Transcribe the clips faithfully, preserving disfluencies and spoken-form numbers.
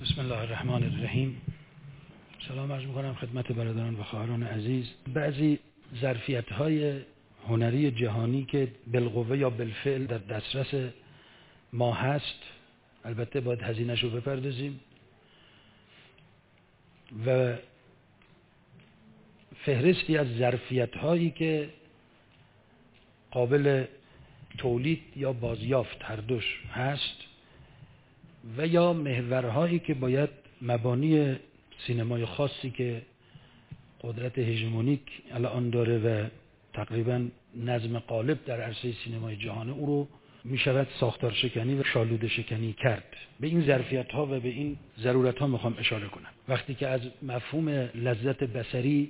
بسم الله الرحمن الرحیم. سلام عرض می‌کنم خدمت برادران و خواهران عزیز. بعضی ظرفیت‌های هنری جهانی که بالقوه یا بالفعل در دسترس ما هست، البته باید هزینه‌اش رو بپردازیم، و فهرستی از ظرفیت‌هایی که قابل تولید یا بازیافت هر دوش هست، و یا محورهایی که باید مبانی سینمای خاصی که قدرت هژمونیک الان داره و تقریبا نظم غالب در عرصه سینمای جهان او رو می شود ساختار شکنی و شالوده شکنی کرد. به این ظرفیت ها و به این ضرورت ها میخوام اشاره کنم. وقتی که از مفهوم لذت بصری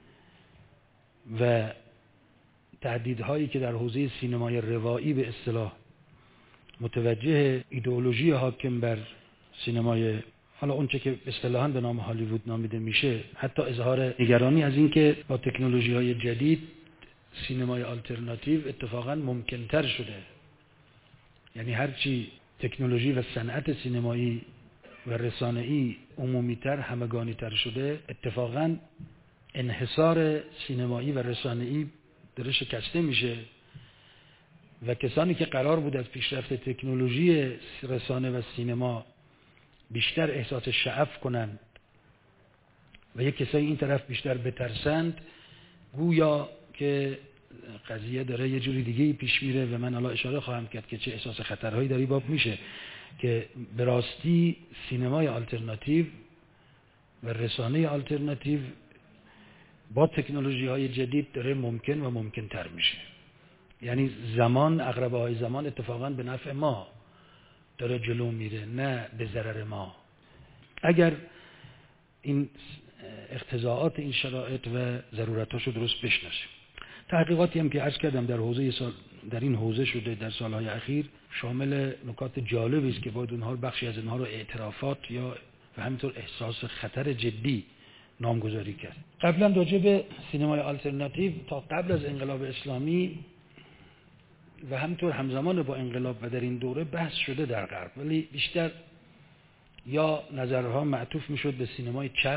و تهدیدهایی که در حوزه سینمای روایی به اصطلاح متوجه ایدئولوژی حاکم بر سینمای، حالا اونچه که اصطلاحاً به نام هالیوود نامیده میشه، حتی اظهار نگرانی از این که با تکنولوژی‌های جدید سینمای آلترناتیو اتفاقاً ممکن‌تر شده، یعنی هرچی تکنولوژی و صنعت سینمایی و رسانه‌ای عمومی‌تر، همگانی‌تر شده، اتفاقاً انحصار سینمایی و رسانه‌ای داره شکسته میشه و کسانی که قرار بود از پیشرفت تکنولوژی رسانه و سینما بیشتر احساس شعف کنند و یک کسایی این طرف بیشتر بترسند، گویا که قضیه داره یه جوری دیگه پیش میره و من حالا اشاره خواهم کرد که چه احساس خطرهایی در این باب میشه که به راستی سینمای آلترناتیو و رسانه آلترناتیو با تکنولوژی های جدید داره ممکن و ممکن تر میشه. یعنی زمان، عقربه های زمان اتفاقاً به نفع ما داره جلو میره، نه به ضرر ما، اگر این اقتضاعات این شرایط و ضرورتاشو درست بشناسیم. تحقیقاتی هم که عرض کردم در حوزه سال در این حوزه شده در سالهای اخیر، شامل نکات جالبی است که باید اونها بخشی از اینها رو اعترافات یا و همینطور احساس خطر جدی نامگذاری کرد. قبلا راجع به سینمای آلترناتیو تا قبل از انقلاب اسلامی و همینطور همزمان با انقلاب و در این دوره بحث شده در غرب، ولی بیشتر یا نظرها معطوف میشد به سینمای چپ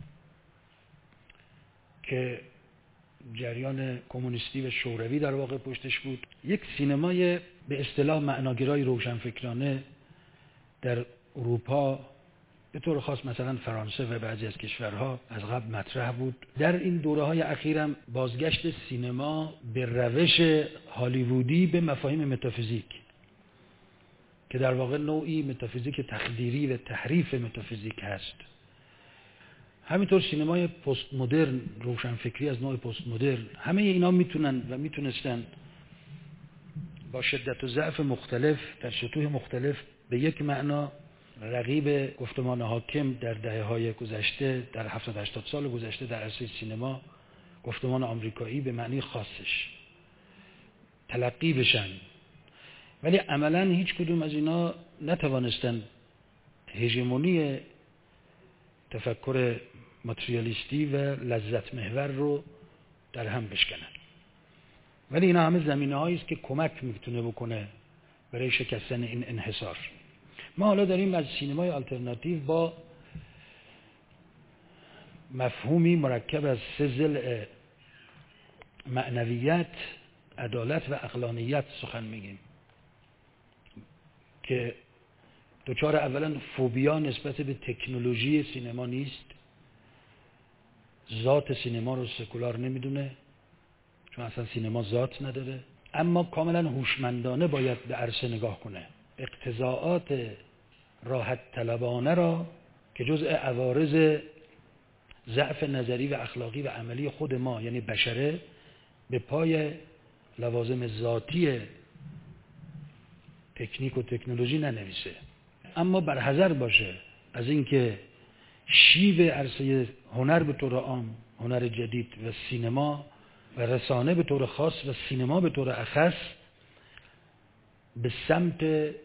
که جریان کمونیستی و شوروی در واقع پشتش بود، یک سینمای به اصطلاح معناگرای روشنفکرانه در اروپا، به طور خاص مثلا فرانسه و بعضی از کشورها از قبل مطرح بود. در این دوره های اخیرم بازگشت سینما به روش هالیوودی به مفاهیم متافیزیک که در واقع نوعی متافیزیک تخدیری و تحریف متافیزیک هست. همینطور سینمای پست مدرن، روشنفکری از نوع پست مدرن، همه اینا میتونن و میتونستن با شدت و ضعف مختلف در سطوح مختلف به یک معنا رقیب گفتمان حاکم در دهه‌های گذشته، در هفتاد هشتاد سال گذشته در عرصه سینما، گفتمان آمریکایی به معنی خاصش تلقی بشن، ولی عملاً هیچ کدوم از اینا نتوانستن هژمونی تفکر ماتریالیستی و لذت محور رو در هم بشکنن. ولی اینا همه زمینه‌هایی است که کمک میتونه بکنه برای شکستن این انحصار. ما حالا داریم از سینمای آلترناتیو با مفهومی مرکب از سه ضلع معنویت، عدالت و عقلانیت سخن میگیم که دوچار اولا فوبیا نسبت به تکنولوژی سینما نیست، ذات سینما رو سکولار نمیدونه چون اصلا سینما ذات نداره، اما کاملا هوشمندانه باید به عرصه نگاه کنه. اقتضاعات راحت طلبانه را که جزء عوارض ضعف نظری و اخلاقی و عملی خود ما یعنی بشره به پای لوازم ذاتی تکنیک و تکنولوژی ننویسه، اما برحذر باشه از اینکه شیوه عرصه هنر به طور عام، هنر جدید و سینما و رسانه به طور خاص و سینما به طور اخص به سمت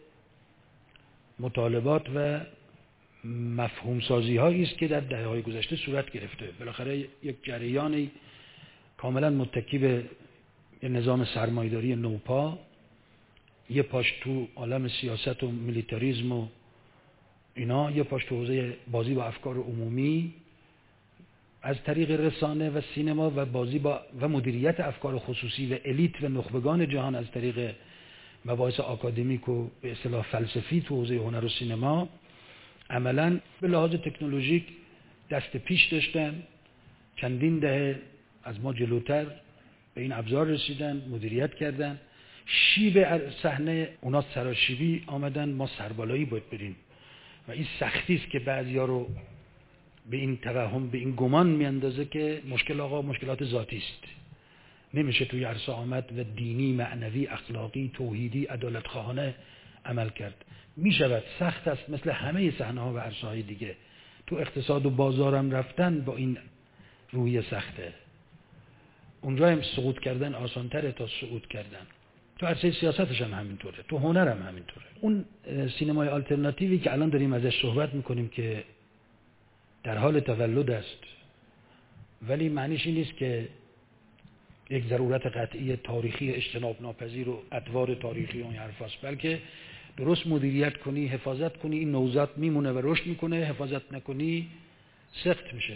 مطالبات و مفهوم سازی هایی است که در دهه های گذشته صورت گرفته. بالاخره یک جریانی کاملا متکی به نظام سرمایه‌داری نوپا، یه پاش تو عالم سیاست و میلیتاریسم و اینا یه پاش تو حوزه بازی با افکار عمومی از طریق رسانه و سینما و بازی با و مدیریت افکار خصوصی و الیت و نخبگان جهان از طریق مباحث آکادمیک و به اصطلاح فلسفی تو حوزه هنر و سینما عملاً به لحاظ تکنولوژیک دست پیش داشتن، چندین دهه از ما جلوتر به این ابزار رسیدن، مدیریت کردن. شیب صحنه اونا سراشیبی آمدن، ما سربالایی باید بریم و این سختی است که بعضیا رو به این توهم به این گمان میاندازه که مشکل آقا مشکلات ذاتی است، نمیشه توی عرصه آمد و دینی، معنوی، اخلاقی، توحیدی، عدالت خواهانه عمل کرد. میشود، سخت است، مثل همه صحنه ها و عرصه های دیگه. تو اقتصاد و بازارم رفتن با این روی سخته، اونجا هم سقوط کردن آسان‌تره تا صعود کردن. تو عرصه سیاستش هم همینطوره، تو هنر هم همینطوره. اون سینمای آلترناتیوی که الان داریم ازش صحبت میکنیم که در حال تولد است، ولی معنیش این نیست که یک ضرورت قطعی تاریخی اجتناب ناپذیر و ادوار تاریخی اون حرفاست، بلکه درست مدیریت کنی، حفاظت کنی، این نوزاد میمونه و رشد میکنه، حفاظت نکنی سخت میشه.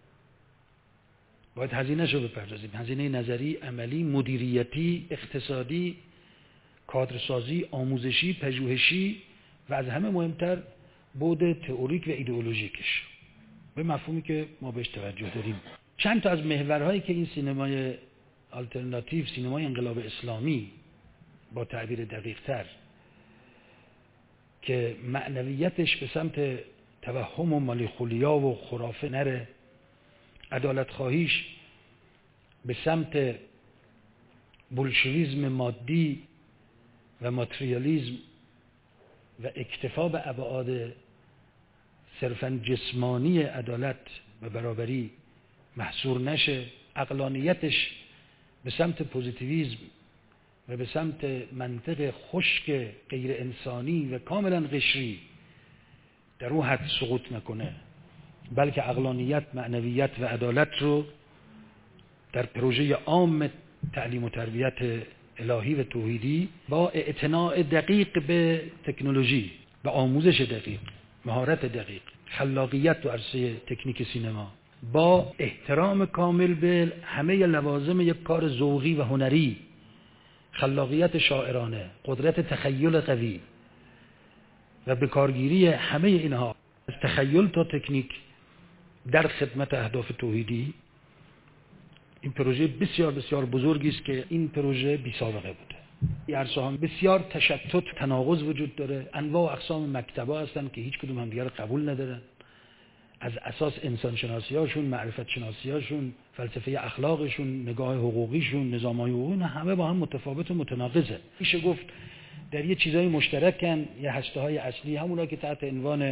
باید هزینه‌شو بپردازیم، هزینه نظری، عملی، مدیریتی، اقتصادی، کادرسازی، آموزشی، پژوهشی و از همه مهمتر بعد تئوریک و ایدئولوژیکش، به مفهومی که ما بهش توجه داریم. چند تا از محورهایی که این سینمای آلترناتیو، سینمای انقلاب اسلامی با تعبیر دقیق‌تر که معنویتش به سمت توهم و مالیخولیا و خرافه نره، عدالت خواهیش به سمت بولشویسم مادی و ماتریالیسم و اکتفا به ابعاد صرفاً جسمانی عدالت و برابری محصور نشه، عقلانیتش به سمت پوزیتیویسم و به سمت منطق خشک غیر انسانی و کاملا قشری در اون حد سقوط نکنه، بلکه عقلانیت، معنویت و عدالت رو در پروژه عام تعلیم و تربیت الهی و توحیدی با اعتناع دقیق به تکنولوژی و آموزش دقیق، مهارت دقیق، خلاقیت تو عرصه تکنیک سینما، با احترام کامل به همه لوازم یک کار ذوقی و هنری، خلاقیت شاعرانه، قدرت تخیل قوی و به کارگیری همه اینها از تخیل تا تکنیک در خدمت اهداف توحیدی. این پروژه بسیار بسیار بزرگی است که این پروژه بی سابقه بوده. این عرصه ها بسیار تشتت، تناقض وجود داره، انواع و اقسام مکتبا هستن که هیچ کدوم هم دیگر قبول ندارن، از اساس انسان شناسی هاشون، معرفت شناسی هاشون، فلسفه اخلاقشون، نگاه حقوقیشون، نظام‌های حقوقی، همه با هم متفاوت و متناقضه. میشه گفت در یه چیزای مشترکن، یه هسته‌های اصلی، همونا که تحت عنوان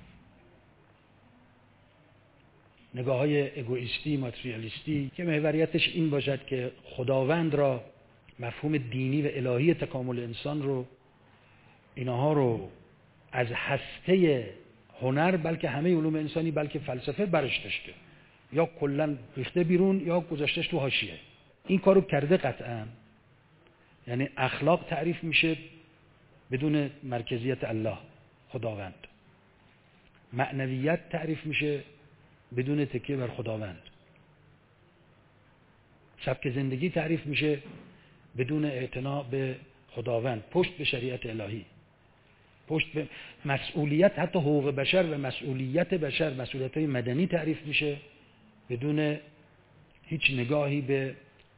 نگاه‌های اگوئیستی، ماتریالیستی، که محوریتش این باشد که خداوند را، مفهوم دینی و الهی تکامل انسان رو، اینها رو از هسته هنر، بلکه همه علوم انسانی، بلکه فلسفه برش داشته، یا کلاً ریخته بیرون یا گذاشتش تو حاشیه. این کارو کرده قطعاً. یعنی اخلاق تعریف میشه بدون مرکزیت الله، خداوند. معنویت تعریف میشه بدون تکیه بر خداوند. سبک زندگی تعریف میشه بدون اعتنا به خداوند، پشت به شریعت الهی، پشت به مسئولیت، حتی حقوق بشر و مسئولیت بشر، مسئولیت‌های مدنی تعریف میشه بدون هیچ نگاهی به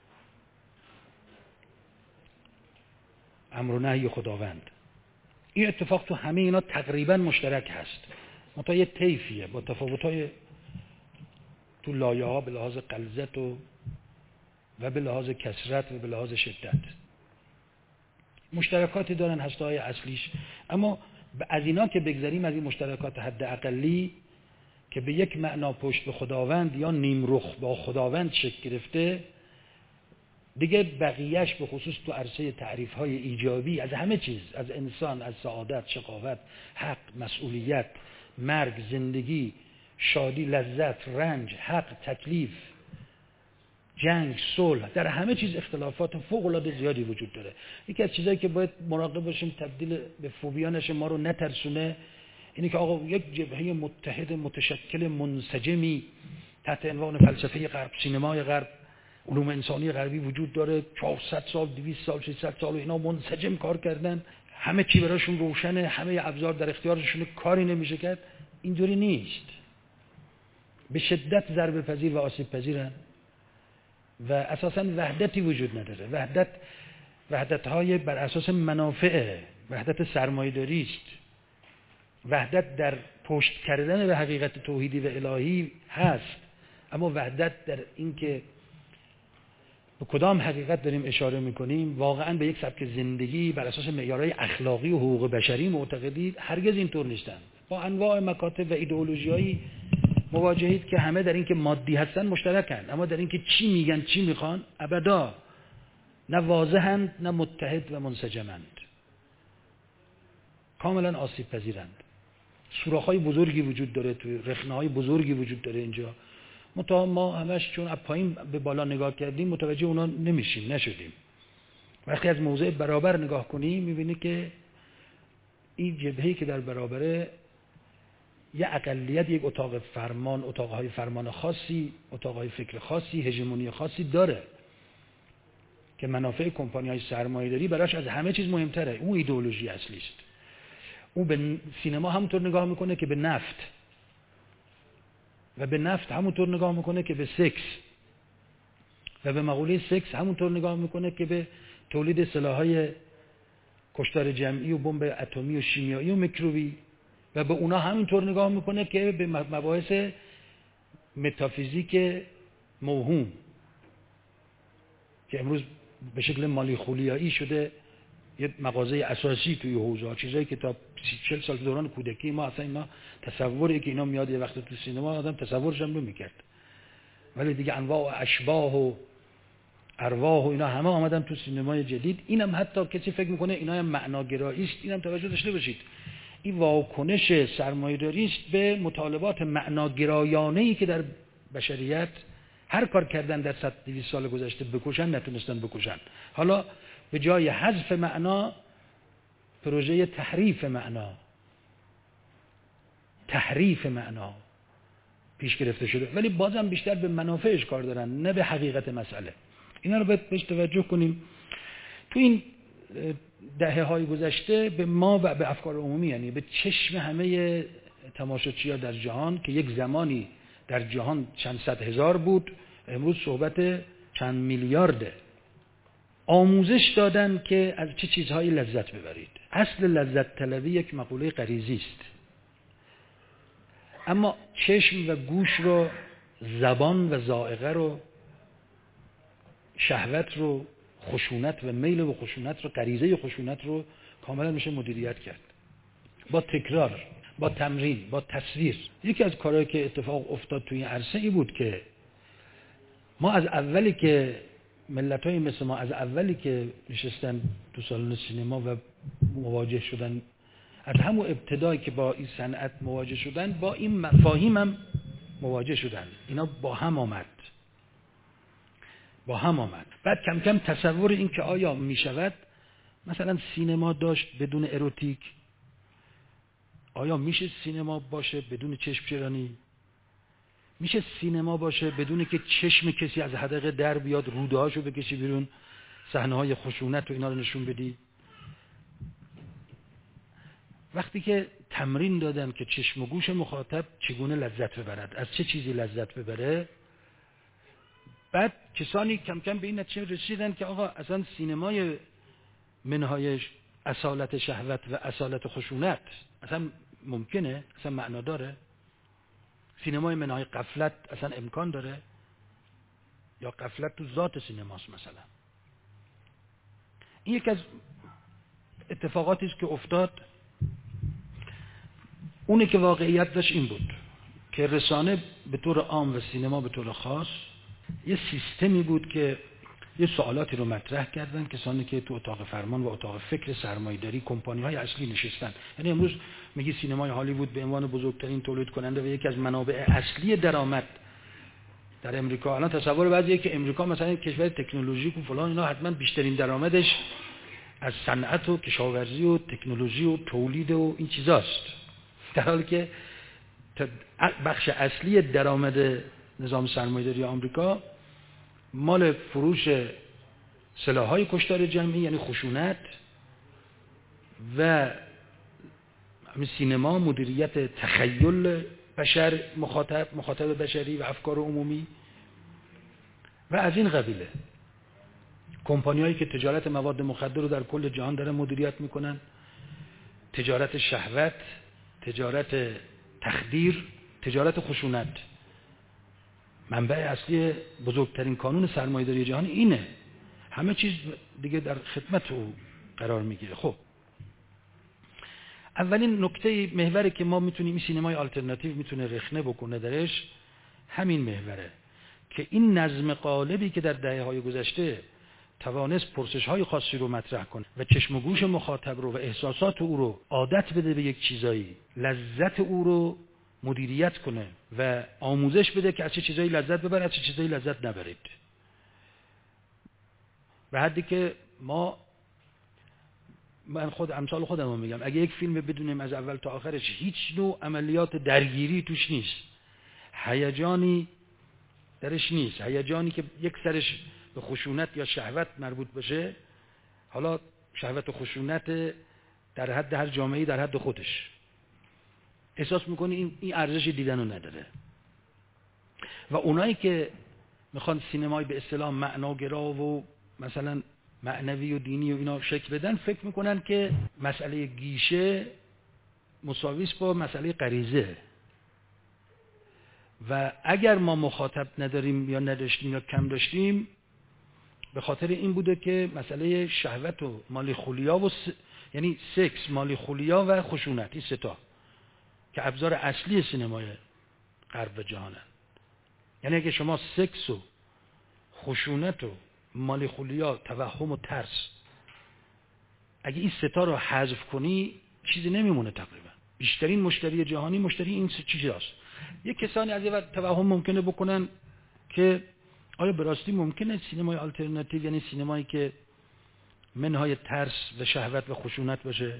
امر و نهی خداوند. این اتفاق تو همه اینا تقریبا مشترک هست، منتها یه طیفیه با تفاوت‌های تو لایه ها به لحاظ غلظت و و به لحاظ کثرت و به لحاظ شدت. مشترکاتی دارن هسته‌های اصلیش، اما از اینا که بگذریم، از این مشترکات حد اقلی که به یک معنا پشت به خداوند یا نیم رخ با خداوند شکل گرفته، دیگه بقیهش به خصوص تو عرصه تعریف‌های ایجابی از همه چیز، از انسان، از سعادت، شقاوت، حق، مسئولیت، مرگ، زندگی، شادی، لذت، رنج، حق، تکلیف، جنگ، صلح، در همه چیز اختلافات فوق‌العاده زیادی وجود داره. یکی از چیزایی که باید مراقب باشیم تبدیل به فوبیا نشه، ما رو نترسونه، اینه که آقا یک جبهه متحد متشکل منسجمی تحت عنوان فلسفه غرب، سینمای غرب، علوم انسانی غربی وجود داره، چهارصد سال، دویست سال، سیصد سال و اینا منسجم کار کردن، همه چی براشون روشنه، همه ابزار در اختیارشون، کاری نمیشه کرد. اینجوری نیست. به شدت ضربه پذیر و آسیب پذیرن و اساساً وحدتی وجود نداره. وحدت وحدت‌های بر اساس منافع، وحدت سرمایه‌داری است. وحدت در پشت کردن به حقیقت توحیدی و الهی هست، اما وحدت در این که به کدام حقیقت داریم اشاره میکنیم، واقعاً به یک سبک زندگی بر اساس معیارهای اخلاقی و حقوق بشری معتقدید، هرگز اینطور نیستن. با انواع مکاتب و ایدئولوژی‌های مواجهید که همه در این که مادی هستن مشترکن، اما در این که چی میگن، چی میخوان، ابدا نه واضحند نه متحد و منسجمند، کاملا آسیب پذیرند. سوراخ‌های بزرگی وجود داره، توی رخنه‌های بزرگی وجود داره اینجا. منتها ما همش چون از پایین به بالا نگاه کردیم متوجه اونا نمیشیم، نشدیم. وقتی از موضع برابر نگاه کنیم میبینی که این جبهه‌ای که در برابره یه اقلیت، یک اتاق فرمان، اتاقهای فرمان خاصی، اتاقهای فکر خاصی، هژمونی خاصی داره که منافع کمپانی‌های سرمایه‌داری براش از همه چیز مهمتره. اون ایدئولوژی اصلی است. اون به سینما همونطور نگاه میکنه که به نفت، و به نفت همونطور نگاه میکنه که به سکس، و به مقوله سکس همونطور نگاه میکنه که به تولید سلاح‌های کشتار جمعی و بمب اتمی و شیمیایی و میکروبی، و به اونا همینطور نگاه میکنه که به مباحث متافیزیک موهوم که امروز به شکل مالی خولیایی شده یه مغازه اساسی توی حوزه، چیزایی که تا سی چهل سال دوران کودکی ما اصلا اینا تصوری که اینا میاد یه وقت تو سینما آدم تصورش هم نمی‌کرد، ولی دیگه انواع اشباح و ارواح و اینا همه آمدن تو سینمای جدید. اینم حتی کسی فکر میکنه اینا هم معناگرایی است، اینم توجه داشته باشید، این واکنش سرمایه‌داری است به مطالبات معناگرایانه‌ای که در بشریت هر کار کردن در صد دویست سال گذشته بکشن نتونستن بکشن. حالا به جای حذف معنا پروژه تحریف معنا تحریف معنا پیش گرفته شده، ولی بازم بیشتر به منافعش کار دارن نه به حقیقت مسئله. اینا رو باید بهش توجه کنیم. تو این دهه های گذشته به ما و به افکار عمومی، یعنی به چشم همه تماشاچی‌ها در جهان که یک زمانی در جهان چند صد هزار بود، امروز صحبت چند میلیارده، آموزش دادن که از چه چیزهایی لذت ببرید. اصل لذت طلبی یک مقوله غریزی است، اما چشم و گوش رو، زبان و ذائقه رو، شهوت رو، خشونت و میل و خشونت رو، غریزه خشونت رو کاملا میشه مدیریت کرد با تکرار، با تمرین، با تصویر. یکی از کارهایی که اتفاق افتاد توی این عرصه ای بود که ما از اولی که ملت‌های مثل ما از اولی که نشستن تو سالن سینما و مواجه شدن، از همون ابتدایی که با این صنعت مواجه شدن، با این مفاهیم هم مواجه شدن. اینا با هم آمد با هم آمد بعد کم کم تصور این که آیا می شود مثلا سینما داشت بدون اروتیک؟ آیا میشه سینما باشه بدون چشم چرانی؟ میشه سینما باشه بدون که چشم کسی از حدقه در بیاد روده هاشو بکشی بیرون، صحنه های خشونت و اینا رو نشون بدی؟ وقتی که تمرین دادن که چشم و گوش مخاطب چگونه لذت ببرد، از چه چیزی لذت ببره، بعد کسانی کم کم به این نتیجه رسیدن که آقا اصلا سینمای منهای اصالت شهوت و اصالت خشونت اصلا ممکنه، اصلا معنا داره؟ سینمای منهای غفلت اصلا امکان داره؟ یا غفلت تو ذات سینماست مثلا؟ این یک از اتفاقاتی است که افتاد. اونی که واقعیت داشت این بود که رسانه به طور عام و سینما به طور خاص یه سیستمی بود که یه سوالاتی رو مطرح کردن کسانی که تو اتاق فرمان و اتاق فکر سرمایه‌داری کمپانی‌های اصلی نشستن. یعنی امروز میگی سینمای هالیوود به عنوان بزرگترین تولید کننده و یکی از منابع اصلی درآمد در امریکا، الان تصور بعضیه که امریکا مثلا کشور تکنولوژیک و فلان اینا حتما بیشترین درآمدش از صنعت و کشاورزی و تکنولوژی و تولید و این چیزاست. در حالی که بخش اصلی درآمد نظام سرمایه‌داری آمریکا مال فروش سلاح‌های کشتار جمعی یعنی خشونت و همین سینما، مدیریت تخیل بشر، مخاطب مخاطب بشری و افکار عمومی و از این قبیله. کمپانی‌هایی که تجارت مواد مخدر رو در کل جهان دارن مدیریت میکنن، تجارت شهوت، تجارت تخدیر، تجارت خشونت. منبع اصلی بزرگترین کانون سرمایه‌داری جهان اینه. همه چیز دیگه در خدمت او قرار میگیره. خب اولین نکته محوری که ما میتونیم این سینمای آلترناتیو میتونه رخنه بکنه درش همین محوره که این نظم قالبی که در دهه‌های گذشته توانست پرسش‌های خاصی رو مطرح کنه و چشم و گوش مخاطب رو و احساسات او رو عادت بده به یک چیزایی، لذت او رو مدیریت کنه و آموزش بده که از چه چیزایی لذت ببرید، از چه چیزایی لذت نبرید. به حدی که ما من خود امثال خودم رو میگم، اگه یک فیلم بدونیم از اول تا آخرش هیچ نوع عملیات درگیری توش نیست، هیجانی درش نیست، هیجانی که یک سرش به خشونت یا شهوت مربوط بشه، حالا شهوت و خشونت در حد هر جامعه‌ای در حد خودش، احساس میکنی این این ارزش دیدن رو نداره. و اونایی که میخوان سینمای به اصطلاح معناگرا و مثلا معنوی و دینی و اینا شکل بدن، فکر میکنن که مسئله گیشه مساوی است با مسئله غریزه و اگر ما مخاطب نداریم یا نداشتیم یا کم داشتیم به خاطر این بوده که مسئله شهوت و مالی خولیا و س... یعنی سکس، مالی خولیا و خشونت، این سه تا که ابزار اصلی سینمای غرب و جهانن. یعنی اگه شما سکس و خشونت و مالی خولیا، توهم و ترس، اگه این سه تا رو حذف کنی چیزی نمیمونه تقریبا. بیشترین مشتری جهانی مشتری این سه چیز هست. یک کسانی از یه وقت توهم ممکنه بکنن که آیا به راستی ممکنه سینمای آلترناتیو یعنی سینمایی که منهای ترس و شهوت و خشونت باشه؟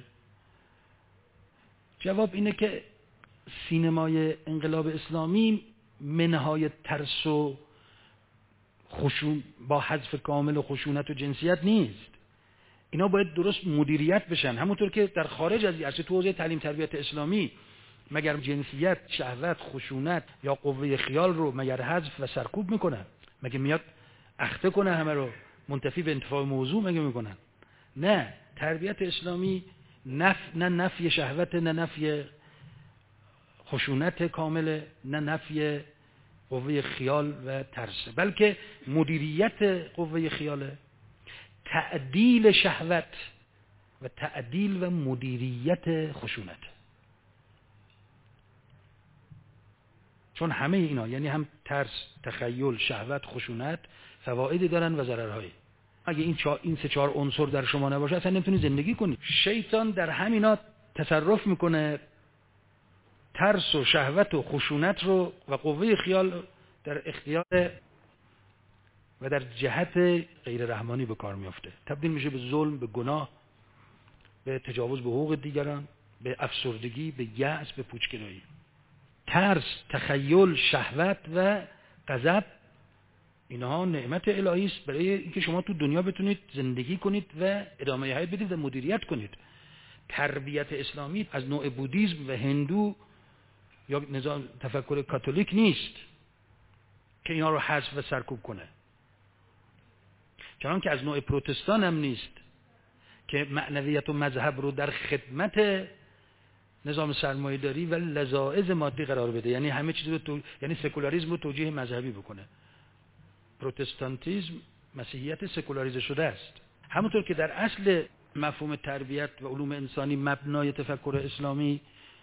جواب اینه که سینمای انقلاب اسلامی منهای ترس و خشون با حذف کامل و خشونت و جنسیت نیست. اینا باید درست مدیریت بشن، همونطور که در خارج از از تو حوزه تعلیم تربیت اسلامی مگر جنسیت، شهوت، خشونت یا قوه خیال رو مگر حذف و سرکوب میکنن؟ مگه میاد اخته کنه همه رو منتفی به انتفاع موضوع مگه میکنن؟ نه، تربیت اسلامی نف... نه نفی شهوت، نه نفی خشونت کامله، نه نفی قوه خیال و ترس، بلکه مدیریت قوه خیاله، تعدیل شهوت و تعدیل و مدیریت خشونت. چون همه اینا یعنی هم ترس، تخیل، شهوت، خشونت فوایدی دارن و ضررهایی. اگه این چهار این سه چهار عنصر در شما نباشه اصلا نمیتونی زندگی کنی. شیطان در همینا تصرف میکنه، ترس و شهوت و خشونت رو و قوه خیال در اختیار و در جهت غیر رحمانی به کار میفته، تبدیل میشه به ظلم، به گناه، به تجاوز به حقوق دیگران، به افسردگی، به یأس، به پوچگرایی. ترس، تخیل، شهوت و غضب اینها نعمت الهی است برای اینکه شما تو دنیا بتونید زندگی کنید و ادامه حیات بدید و مدیریت کنید. تربیت اسلامی از نوع بودیسم و هندو یا نظام تفکر کاتولیک نیست که اینا رو حذف و سرکوب کنه، چنان که از نوع پروتستان هم نیست که معنویت و مذهب رو در خدمت نظام سرمایه‌داری و لذاذ مادی قرار بده، یعنی همه چیز رو تو... یعنی سکولاریسم رو توجیه مذهبی بکنه. پروتستانتیسم مسیحیت سکولاریزه شده است. همونطور که در اصل مفهوم تربیت و علوم انسانی مبنای تفکر اسلامی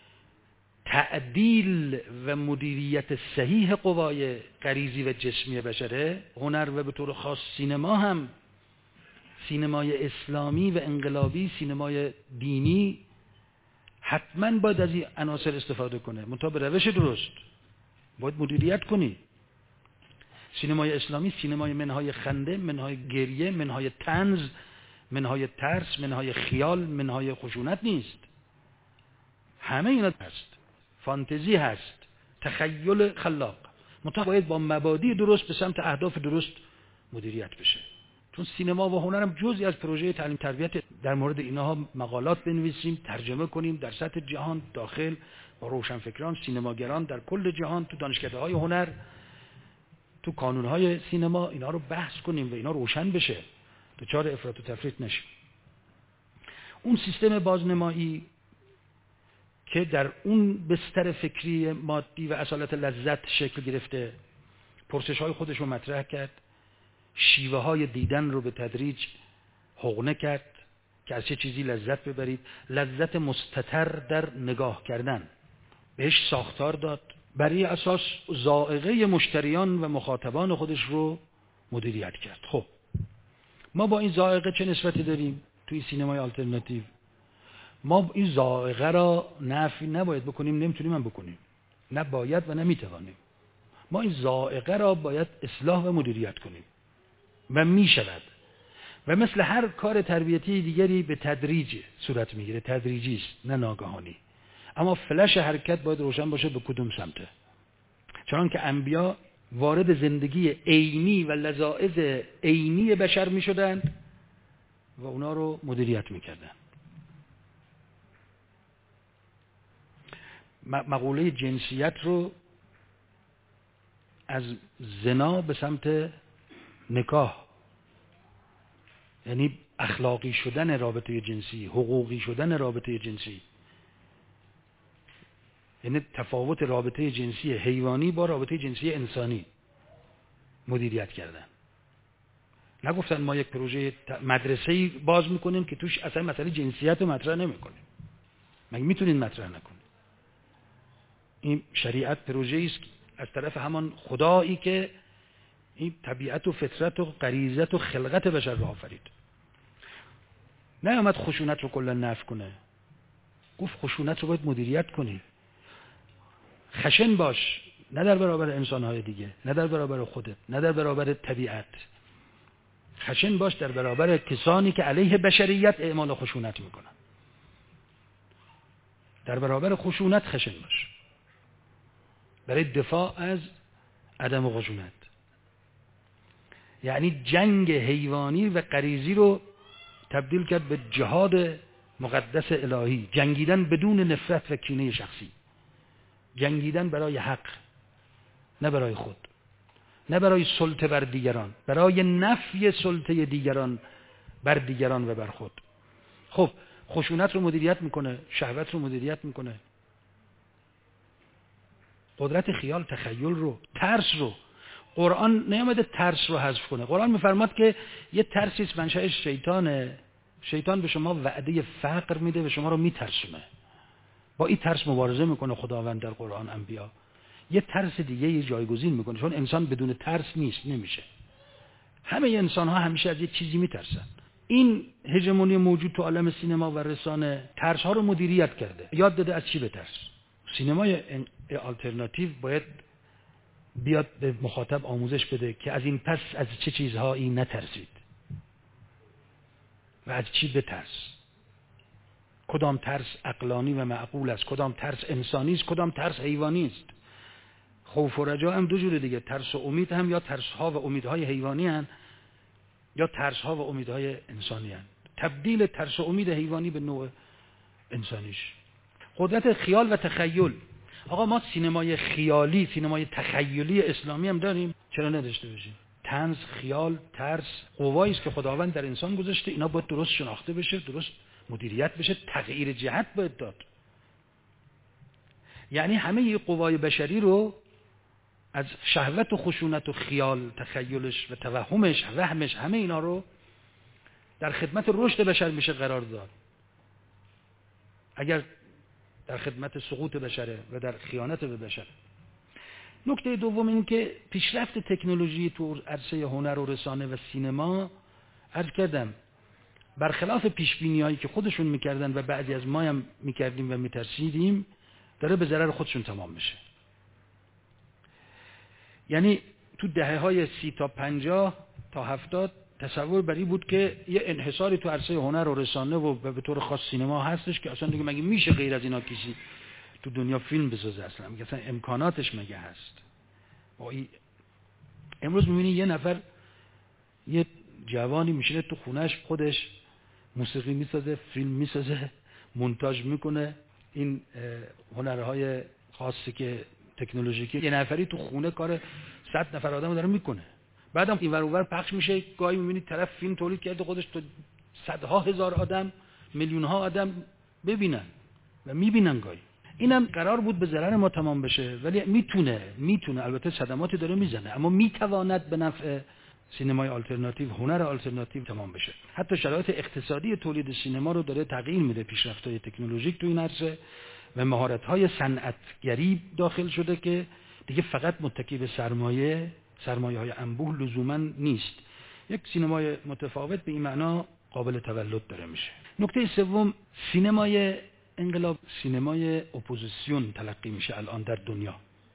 تعدیل و مدیریت صحیح قوای غریزی و جسمی بشره، هنر و به طور خاص سینما هم، سینمای اسلامی و انقلابی، سینمای دینی حتما باید از این عناصر استفاده کنه، منتها به روش درست باید مدیریت کنی. سینمای اسلامی سینمای منهای خنده، منهای گریه، منهای طنز، منهای ترس، منهای خیال، منهای خشونت نیست. همه اینا هست. فانتزی هست، تخیل خلاق، منتها باید با مبادی درست به سمت اهداف درست مدیریت بشه. چون سینما و هنرم جزئی از پروژه تعلیم تربیت، در مورد اینها مقالات بنویسیم، ترجمه کنیم در سطح جهان، داخل با روشنفکران، سینماگران در کل جهان، تو دانشکده‌های هنر، تو کانون‌های سینما، اینا رو بحث کنیم و اینا روشن بشه، دچار افراط و تفریط نشیم. اون سیستم بازنمایی که در اون بستر فکری مادی و اصالت لذت شکل گرفته، پرسش‌های خودش رو مطرح کرد، شیوه‌های دیدن رو به تدریج حقنه کرد که از چه چیزی لذت ببرید، لذت مستتر در نگاه کردن، بهش ساختار داد، برای اساس ذائقه مشتریان و مخاطبان خودش رو مدیریت کرد. خب ما با این ذائقه چه نسبتی داریم توی سینمای آلترناتیو؟ ما این ذائقه را نفی نباید بکنیم، نمیتونیم هم بکنیم، نه باید و نه میتوانیم. ما این ذائقه را باید اصلاح و مدیریت کنیم و میشود و مثل هر کار تربیتی دیگری به تدریج صورت میگیره، تدریجی است نه ناگهانی، اما فلش حرکت باید روشن باشه به کدوم سمته. چون که انبیا وارد زندگی عینی و لذائذ عینی بشر میشدند و اونا رو مدیریت میکردن. مقوله جنسیت رو از زنا به سمت نکاح، یعنی اخلاقی شدن رابطه جنسی، حقوقی شدن رابطه جنسی، یعنی تفاوت رابطه جنسی حیوانی با رابطه جنسی انسانی مدیریت کردن. نگفتن ما یک پروژه مدرسه‌ای باز میکنیم که توش اصلا مسئله جنسیت رو مطرح نمیکنیم. مگه میتونین مطرح نکنید؟ این شریعت پروژه‌ای است از طرف همان خدایی که این طبیعت و فطرت و غریزت و خلقت بشر را آفرید. نیامد خشونت رو کلا نفی کنه، گفت خشونت رو باید مدیریت کنی. خشن باش، نه در برابر انسان‌های دیگه، نه در برابر خودت، نه در برابر طبیعت. خشن باش در برابر کسانی که علیه بشریت اعمال خشونت میکنن. در برابر خشونت خشن باش، برای دفاع از عدم خشونت. یعنی جنگ حیوانی و غریزی رو تبدیل کرد به جهاد مقدس الهی، جنگیدن بدون نفرت و کینه شخصی، جنگیدن برای حق، نه برای خود، نه برای سلطه بر دیگران، برای نفی سلطه دیگران بر دیگران و بر خود. خب خشونت رو مدیریت میکنه، شهوت رو مدیریت میکنه، قدرت خیال، تخیل رو، ترس رو. قرآن نیامده ترس رو حذف کنه. قرآن میفرماد که یه ترسی است منشأش شیطانه، شیطان به شما وعده فقر میده و شما رو میترسونه. با این ترس مبارزه میکنه خداوند در قرآن انبیا. یه ترس دیگه یه جایگزین میکنه، چون انسان بدون ترس نیست، نمیشه. همه انسان ها همیشه از یه چیزی میترسن. این هژمونی موجود تو عالم سینما و رسانه ترس ها رو مدیریت کرده. یاد داده از چی بترس. سینمای آلترناتیو باید بیاد به مخاطب آموزش بده که از این پس از چه چیزهایی نترسید و از چی بترس. کدام ترس عقلانی و معقول است، کدام ترس انسانی است، کدام ترس حیوانی است. خوف و رجا هم دو جوره دیگه. ترس و امید هم یا ترس ها و امیدهای حیوانی هن یا ترس ها و امیدهای انسانی هن. تبدیل ترس و امید حیوانی به نوع انسانیش. قدرت خیال و تخیل. آقا ما سینمای خیالی، سینمای تخیلی اسلامی هم داریم، چرا نداشته باشیم؟ طنز، خیال، ترس قوایی است که خداوند در انسان گذاشته، اینا باید درست شناخته بشه، درست مدیریت بشه، تغییر جهت باید داد. یعنی همه این قوای بشری رو از شهوت و خشونت و خیال، تخیلش و توهمش، وهمش، همه اینا رو در خدمت رشد بشر میشه قرار داد. اگر در خدمت سقوط بشره و در خیانت به بشر. نکته دوم این که پیشرفت تکنولوژی تو عرصه هنر و رسانه و سینما، عرض کردم برخلاف پیشبینی‌هایی که خودشون میکردن و بعضی از ما هم میکردیم و میترسیدیم، داره به ضرر خودشون تمام میشه. یعنی تو دهه‌های سی تا پنجاه تا هفتاد تصور بر این بود که یه انحصاری تو عرصه هنر و رسانه و به طور خاص سینما هستش که اصلا دیگه مگه میشه غیر از اینا کسی تو دنیا فیلم بسازه، اصلا میگه اصلا امکاناتش مگه هست؟ امروز میبینی یه نفر، یه جوانی میشینه تو خونهش خودش موسیقی میسازه، فیلم میسازه، مونتاژ میکنه، این هنرهای خاصی که تکنولوژیکی، یه نفری تو خونه کار صد نفر آدم داره میکنه. بعدم اینور اونور پخش میشه، گاهی میبینی طرف فیلم تولید کرده خودش تو صدها هزار آدم، میلیون ها آدم ببینن و میبینن. گاهی اینم قرار بود به ضرر ما تمام بشه، ولی میتونه میتونه البته صدماتی داره میزنه، اما میتواند به نفع سینمای آلترناتیو، هنر آلترناتیو تمام بشه. حتی شرایط اقتصادی تولید سینما رو داره تغییر میده، پیشرفت‌های تکنولوژیک تو این عرصه و مهارت‌های صنعتگری داخل شده که دیگه فقط متکی به سرمایه، سرمایه‌های انبوه لزوما نیست. یک سینمای متفاوت به این معنا قابل تولد داره میشه. نکته سوم، سینمای انقلاب سینمای اپوزیسیون تلقی میشه الان در دنیا.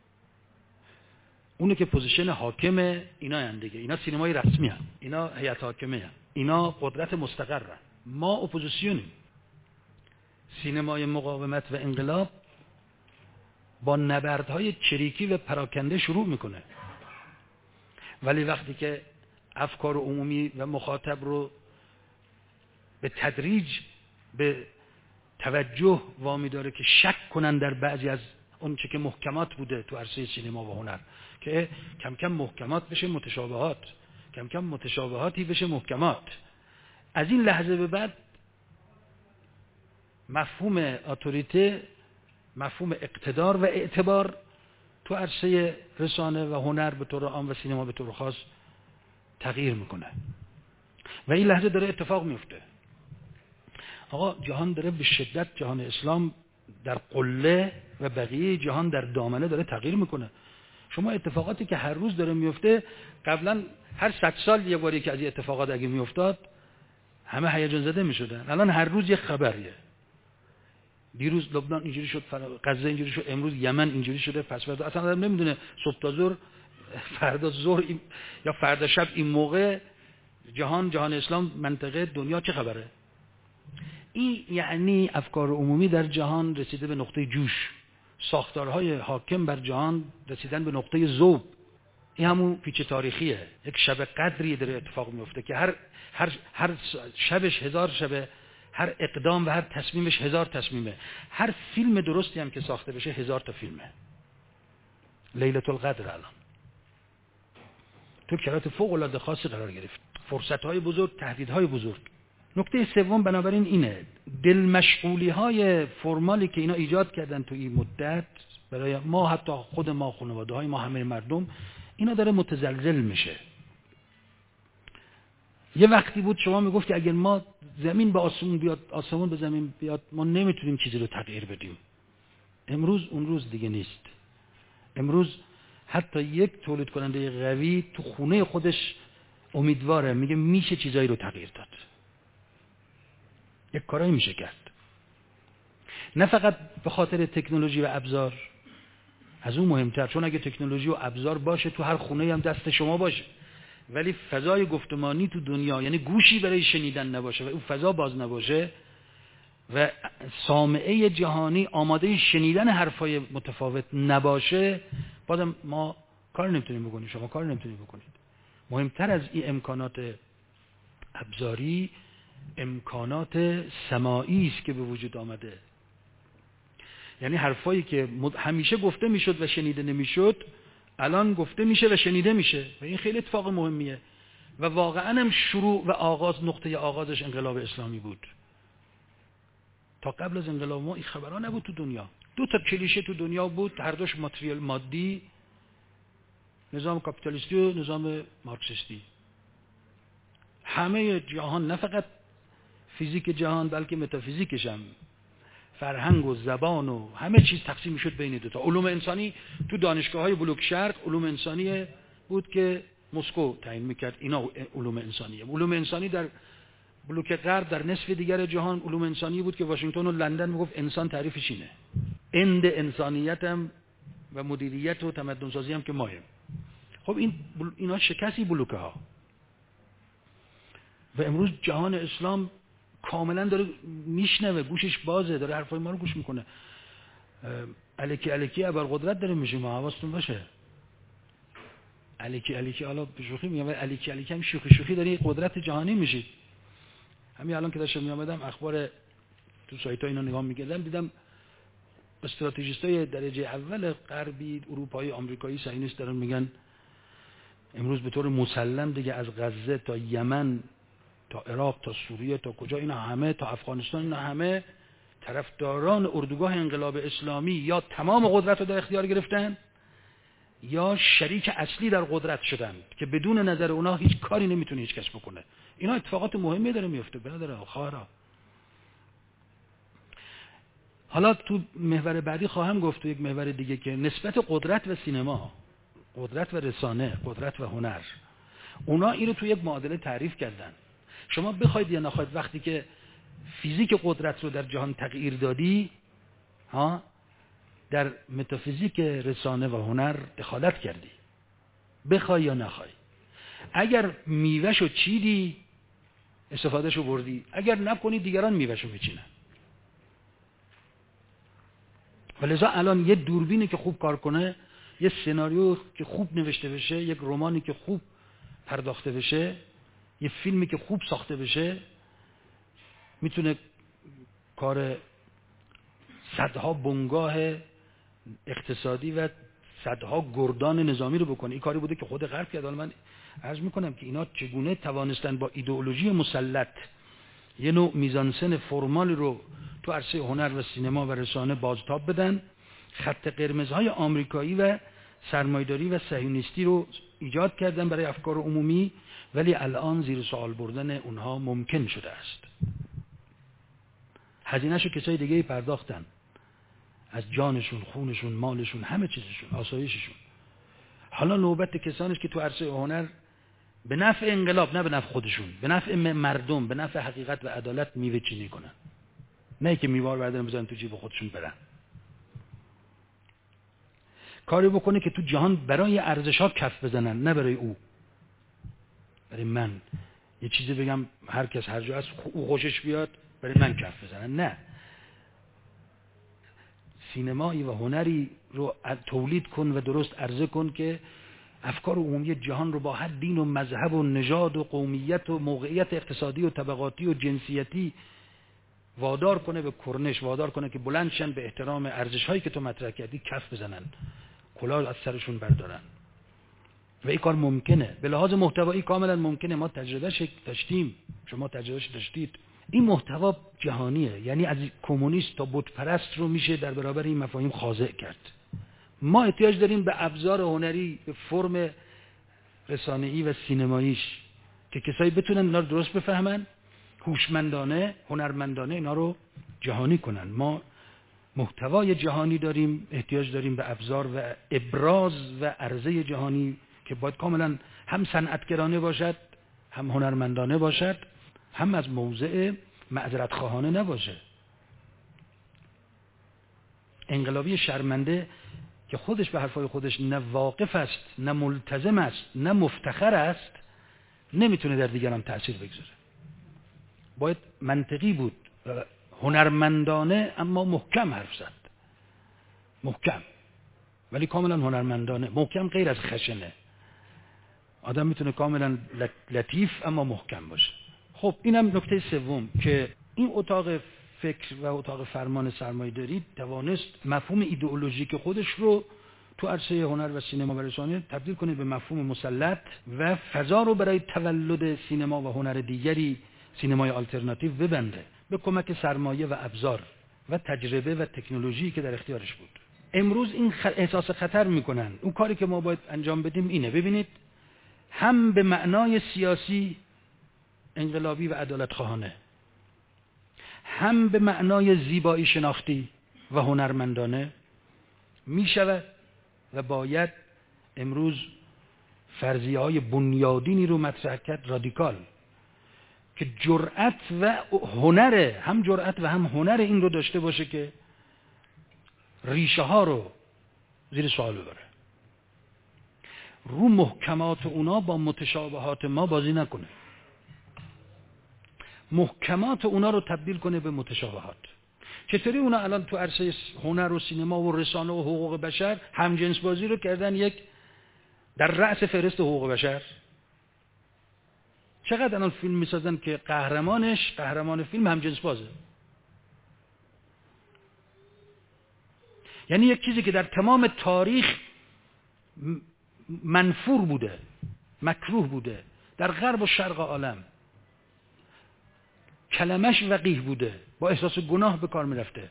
اونه که پوزیشن حاکم اینا هن دیگه، اینا سینمای رسمی هن، اینا هیئت حاکمه هن، اینا قدرت مستقرن، ما اپوزیسیونیم. سینمای مقاومت و انقلاب با نبردهای چریکی و پراکنده شروع میکنه، ولی وقتی که افکار عمومی و مخاطب رو به تدریج به توجه وامی داره که شک کنن در بعضی از اون چه که محکمات بوده تو عرصه سینما و هنر، که کم کم محکمات بشه متشابهات، کم کم متشابهاتی بشه محکمات. از این لحظه به بعد مفهوم اتوریته، مفهوم اقتدار و اعتبار تو عرصه رسانه و هنر به طور عام و سینما به طور خاص تغییر میکنه و این لحظه داره اتفاق میفته. آقا جهان داره به شدت، جهان اسلام در قله و بقیه جهان در دامنه داره تغییر میکنه. شما اتفاقاتی که هر روز داره میفته، قبلا هر صد سال یه باری که از این اتفاقات اگه میافتاد همه هیجان زده میشدن، الان هر روز یه خبریه. دیروز لبنان اینجوری شد، غزه اینجوری شد، امروز یمن اینجوری شده، پس فردا اصلا آدم نمیدونه صبح تا ظهر، فردا ظهر یا فردا شب این موقع جهان جهان اسلام منطقه دنیا چه خبره. این یعنی افکار عمومی در جهان رسیده به نقطه جوش، ساختارهای حاکم بر جهان رسیدن به نقطه ذوب. این همون پیچ تاریخیه، یک شب قدری داره اتفاق میفته که هر هر هر شبش هزار شبه، هر اقدام و هر تصمیمش هزار تصمیمه، هر فیلم درستی هم که ساخته بشه هزار تا فیلمه. لیلة القدر الان تو شرایط فوق العاده خاصی قرار گرفت، فرصت‌های بزرگ، تهدیدهای بزرگ. نکته سوم بنابراین اینه، دل مشغولی های فرمالی که اینا ایجاد کردن تو این مدت برای ما، حتی خود ما، خانواده های ما، همه مردم، اینا داره متزلزل میشه. یه وقتی بود شما میگفتی اگر ما زمین به آسمون بیاد، آسمون به زمین بیاد، ما نمیتونیم چیزی رو تغییر بدیم. امروز اون روز دیگه نیست. امروز حتی یک تولید کننده قوی تو خونه خودش امیدواره، میگه میشه چیزایی رو تغییر داد، یک کارایی میشه کرد. نه فقط به خاطر تکنولوژی و ابزار، از اون مهمتر، چون اگه تکنولوژی و ابزار باشه تو هر خونه هم دست شما باشه، ولی فضای گفتمانی تو دنیا، یعنی گوشی برای شنیدن نباشه و اون فضا باز نباشه و سامعه جهانی آماده شنیدن حرفای متفاوت نباشه، بازم ما کار نمیتونیم بکنیم، شما کار نمیتونید بکنید. مهمتر از این امکانات ابزاری، امکانات سماعی است که به وجود آمده. یعنی حرفایی که همیشه گفته میشد و شنیده نمیشد، الان گفته میشه و شنیده میشه و این خیلی اتفاق مهمیه و واقعا هم شروع و آغاز، نقطه آغازش انقلاب اسلامی بود. تا قبل از انقلاب ما این خبرها نبود تو دنیا. دو تا کلیشه تو دنیا بود، هر دوش ماتریال مادی، نظام کاپیتالیستی و نظام مارکسیستی. همه جهان، نه فقط فیزیک جهان بلکه متافیزیکش هم، فرهنگ و زبان و همه چیز تقسیم میشد بین دو تا. علوم انسانی تو دانشگاه‌های بلوک شرق علوم انسانی بود که مسکو تعیین میکرد اینا علوم انسانیه. علوم انسانی در بلوک غرب، در نصف دیگر جهان، علوم انسانی بود که واشنگتن و لندن میگفت انسان تعریفش اینه. اند انسانیت هم و مدیریت و تمدن سازی هم که مایم. خب این اینا شکستی بلوکه ها. و امروز جهان اسلام کاملا داره میشنوه، گوشش بازه، داره حرفای ما رو گوش میکنه. الکی الکی ابرقدرت داره میشه، ما حواستون باشه. الکی الکی حالا به شوخی میگم، ولی الکی الکی هم شوخی شوخی داری قدرت جهانی میشید. همین الان که داشتم میامدم اخبار تو سایت‌ها اینا نگاه می‌کردم، دیدم استراتژیستای درجه اول غربی، اروپایی، آمریکایی، صهیونیست دارن میگن امروز به طور مسلم دیگه از غزه تا یمن تا عراق تا سوریه تا کجا، اینا همه تا افغانستان، اینا همه طرفداران اردوگاه انقلاب اسلامی یا تمام قدرت رو در اختیار گرفتن یا شریک اصلی در قدرت شدن که بدون نظر اونا هیچ کاری نمیتونه هیچ کس بکنه. اینا اتفاقات مهمی داره میفته برادر خواهرها. حالا تو محور بعدی خواهم گفت، تو یک محور دیگه، که نسبت قدرت و سینما، قدرت و رسانه، قدرت و هنر، اونا اینو تو یک معادله تعریف کردن. شما بخواید یا نخواید وقتی که فیزیک قدرت رو در جهان تغییر دادی، ها، در متافیزیک رسانه و هنر دخالت کردی، بخوای یا نخوای. اگر میوهشو چیدی استفادهشو بردی، اگر نکنی دیگران میوهشو میچینن. ولذا الان یه دوربینی که خوب کار کنه، یه سناریو که خوب نوشته بشه، یک رمانی که خوب پرداخته بشه، یه فیلمی که خوب ساخته بشه، میتونه کار صدها بنگاه اقتصادی و صدها گردان نظامی رو بکنه. این کاری بوده که خود غرب کرد. حالا من عرض میکنم که اینا چگونه توانستن با ایدئولوژی مسلط یه نوع میزانسن فرمال رو تو عرصه هنر و سینما و رسانه بازتاب بدن، خط قرمزهای آمریکایی و سرمایه‌داری و صهیونیستی رو ایجاد کردن برای افکار عمومی، ولی الان زیر سوال بردن اونها ممکن شده است. هزینه‌شو کسای دیگه پرداختن، از جانشون، خونشون، مالشون، همه چیزشون، آسایششون. حالا نوبت کسانش که تو عرصه هنر به نفع انقلاب، نه به نفع خودشون، به نفع مردم، به نفع حقیقت و عدالت میوه چینی کنن، نه که میوار بردارن بزنن تو جیب خودشون برن. کاری بکنه که تو جهان برای ارزش‌ها کف بزنن، نه برای او، برای من. یه چیزی بگم هر کس هر جا هست او خوشش بیاد، برای من کف بزنن، نه. سینمایی و هنری رو تولید کن و درست عرضه کن که افکار عمومی جهان رو با هر دین و مذهب و نژاد و قومیت و موقعیت اقتصادی و طبقاتی و جنسیتی وادار کنه به کرنش، وادار کنه که بلند شن به احترام ارزش‌هایی که تو مطرح کردی، کف بزنن، کلاه از سرشون بردارن. و این کار ممکنه، به لحاظ محتوایی کاملا ممکنه. ما تجربهش داشتیم، شما تجربهش داشتید. این محتوا جهانیه، یعنی از کمونیست تا بت پرست رو میشه در برابر این مفاهیم خاضع کرد. ما احتیاج داریم به ابزار هنری به فرم رسانه‌ای و سینماییش که کسایی بتونن اینا رو درست بفهمن، هوشمندانه، هنرمندانه اینا رو جهانی کنن. ما محتوای جهانی داریم، احتیاج داریم به ابزار و ابراز و عرضه جهانی که باید کاملا هم صنعتگرانه باشد، هم هنرمندانه باشد، هم از موضع معذرت خواهانه نباشه. انقلابی شرمنده که خودش به حرفای خودش نه واقف است، نه ملتزم است، نه مفتخر است، نمیتونه در دیگران تأثیر بگذاره. باید منطقی بود، هنرمندانه اما محکم حرف زد. محکم، ولی کاملا هنرمندانه. محکم غیر از خشنه. آدم میتونه کاملا لطیف اما محکم باشه. خب اینم نکته سوم که این اتاق فکر و اتاق فرمان سرمایه‌داری توانست مفهوم ایدئولوژیک خودش رو تو عرصه هنر و سینما و رسانه تبدیل کنه به مفهوم مسلط و فضا رو برای تولد سینما و هنر دیگری، سینمای آلترناتیو، ببنده به کمک سرمایه و ابزار و تجربه و تکنولوژی که در اختیارش بود. امروز این احساس خطر میکنن. اون کاری که ما باید انجام بدیم اینه. ببینید، هم به معنای سیاسی انقلابی و عدالت خواهانه، هم به معنای زیبایی شناختی و هنرمندانه می شود و باید امروز فرضیه های بنیادینی رو مطرح کرد، رادیکال، که جرأت و هنر، هم جرأت و هم هنر این رو داشته باشه که ریشه ها رو زیر سوال ببره، رو محکمات اونا با متشابهات ما بازی نکنه، محکمات اونا رو تبدیل کنه به متشابهات. چطوری اونا الان تو عرصه هنر و سینما و رسانه و حقوق بشر همجنس بازی رو کردن یک در رأس فهرست حقوق بشر؟ چقدر الان فیلم میسازن که قهرمانش قهرمان فیلم همجنس بازه؟ یعنی یک چیزی که در تمام تاریخ منفور بوده، مکروه بوده، در غرب و شرق عالم کلمش وقیح بوده، با احساس گناه به کار میرفته.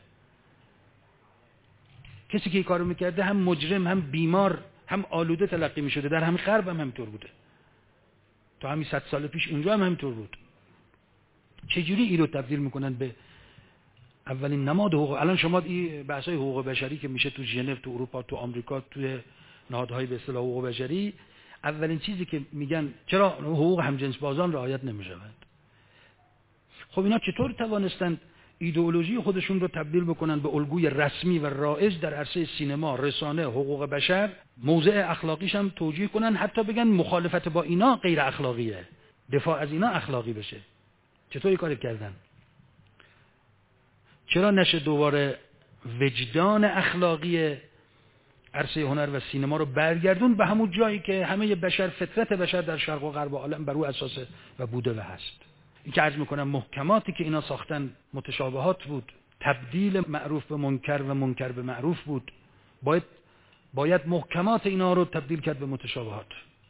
کسی که این کارو میکرده هم مجرم، هم بیمار، هم آلوده تلقی میشده. در همین غرب هم همینطور بوده، تا همین صد سال پیش اونجا هم همینطور بود. چجوری این رو تبدیل میکنن به اولین نماد حقوق؟ الان شما این بحث‌های حقوق بشری که میشه تو ژنو، تو اروپا، تو آمریکا، تو نهادهای به اصطلاح حقوق بشری، اولین چیزی که میگن چرا حقوق همجنس بازان رعایت نمیشود؟ خب اینا چطور توانستند ایدئولوژی خودشون رو تبدیل بکنن به الگوی رسمی و رایج در عرصه سینما، رسانه، حقوق بشر، موضع اخلاقیش هم توجیه کنن، حتی بگن مخالفت با اینا غیر اخلاقیه، دفاع از اینا اخلاقی بشه؟ چطور این کار کردن؟ چرا نشه دوباره وجدان اخلاقی عرصه هنر و سینما رو برگردون به همون جایی که همه بشر، فطرت بشر در شرق و غرب عالم بر او اساسه و بوده و هست؟ این که عرض میکنم محکماتی که اینا ساختن متشابهات بود، تبدیل معروف به منکر و منکر به معروف بود. باید باید محکمات اینا رو تبدیل کرد به متشابهات.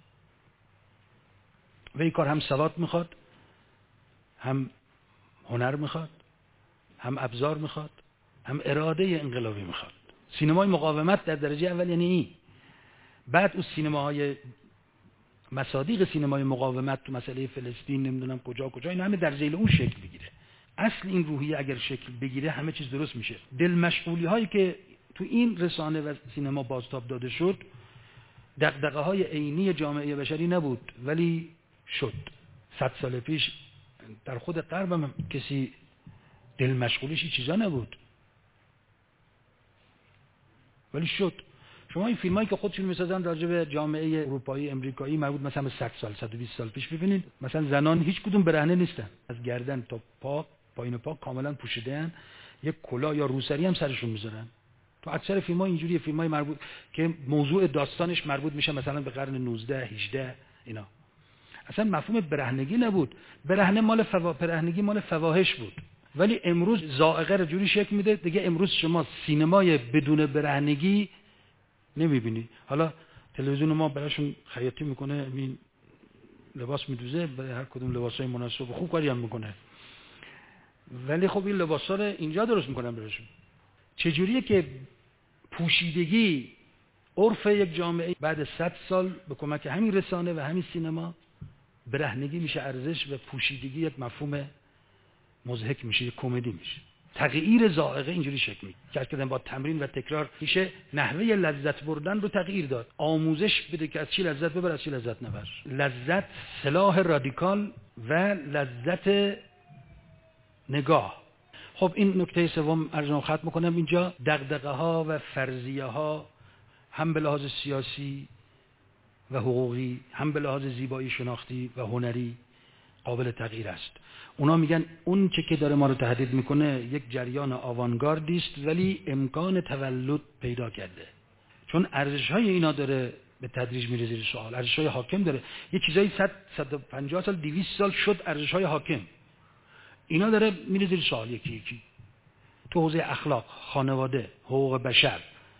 و این کار هم سواد میخواد، هم هنر میخواد، هم ابزار میخواد، هم اراده انقلابی میخواد. سینمای مقاومت در درجه اول یعنی این. بعد اون سینماهای مصادیق سینمای مقاومت تو مسئله فلسطین، نمیدونم کجا کجا، اینا همه در ذیل اون شکل بگیره. اصل این روحیه اگر شکل بگیره همه چیز درست میشه. دل مشغولی هایی که تو این رسانه و سینما بازتاب داده شد دغدغه های عینی جامعه بشری نبود، ولی شد. صد سال پیش در خود غرب هم کسی دل مشغولیش این چیزا نبود، ولی شد. شما این فیلمایی که خودشون میسازن راجع به جامعه اروپایی، امریکایی، مربوط مثلا به صد سال، صد و بیست سال پیش، ببینید مثلا زنان هیچ کدوم برهنه نیستن، از گردن تا پا، پایین پا کاملا پوشیده‌اند، یک کلاه یا روسری هم سرشون میذارن. تو اکثر فیلم‌ها اینجوریه، فیلم‌های مربوط که موضوع داستانش مربوط میشه مثلا به قرن نوزده، هجده اینا. اصلا مفهوم برهنگی نبود. برهنه مال فوا... برهنگی مال فواحش بود. ولی امروز ذائقه رو جوری شکل میده دیگه. امروز شما سینمای بدون برهنگی نمیبینی. حالا تلویزیون ما براشون خیاطی میکنه، این لباس میدوزه، برای هر کدوم لباسای مناسب خوب کاری هم میکنه، ولی خب این لباسا رو اینجا درست میکنن براشون. چجوریه که پوشیدگی عرف یک جامعه بعد صد سال به کمک همین رسانه و همین سینما برهنگی میشه ارزش و پوشیدگی یک مفهوم مضحک میشه، یک کمدی میشه. تغییر ذائقه اینجوری شکل میگیره. کار کردن با تمرین و تکرار میشه نحوه لذت بردن رو تغییر داد. آموزش بده که از چی لذت ببر، از چی لذت نبر. لذت سلاح رادیکال و لذت نگاه. خب این نکته سوم ارزم ختم میکنم اینجا. دغدغه ها و فرضیه ها هم به لحاظ سیاسی و حقوقی، هم به لحاظ زیبایی شناختی و هنری قابل تغییر است. اونا میگن اون چه که داره ما رو تهدید میکنه یک جریان آوانگاردی است ولی امکان تولد پیدا کرده، چون ارزش‌های اینا داره به تدریج میره زیر سوال. ارزش‌های حاکم داره، یه چیزایی صد صد و پنجاه سال دویست سال شد ارزش‌های حاکم، اینا داره میره زیر سوال یکی یکی. تو حوزه اخلاق، خانواده، حقوق بشر،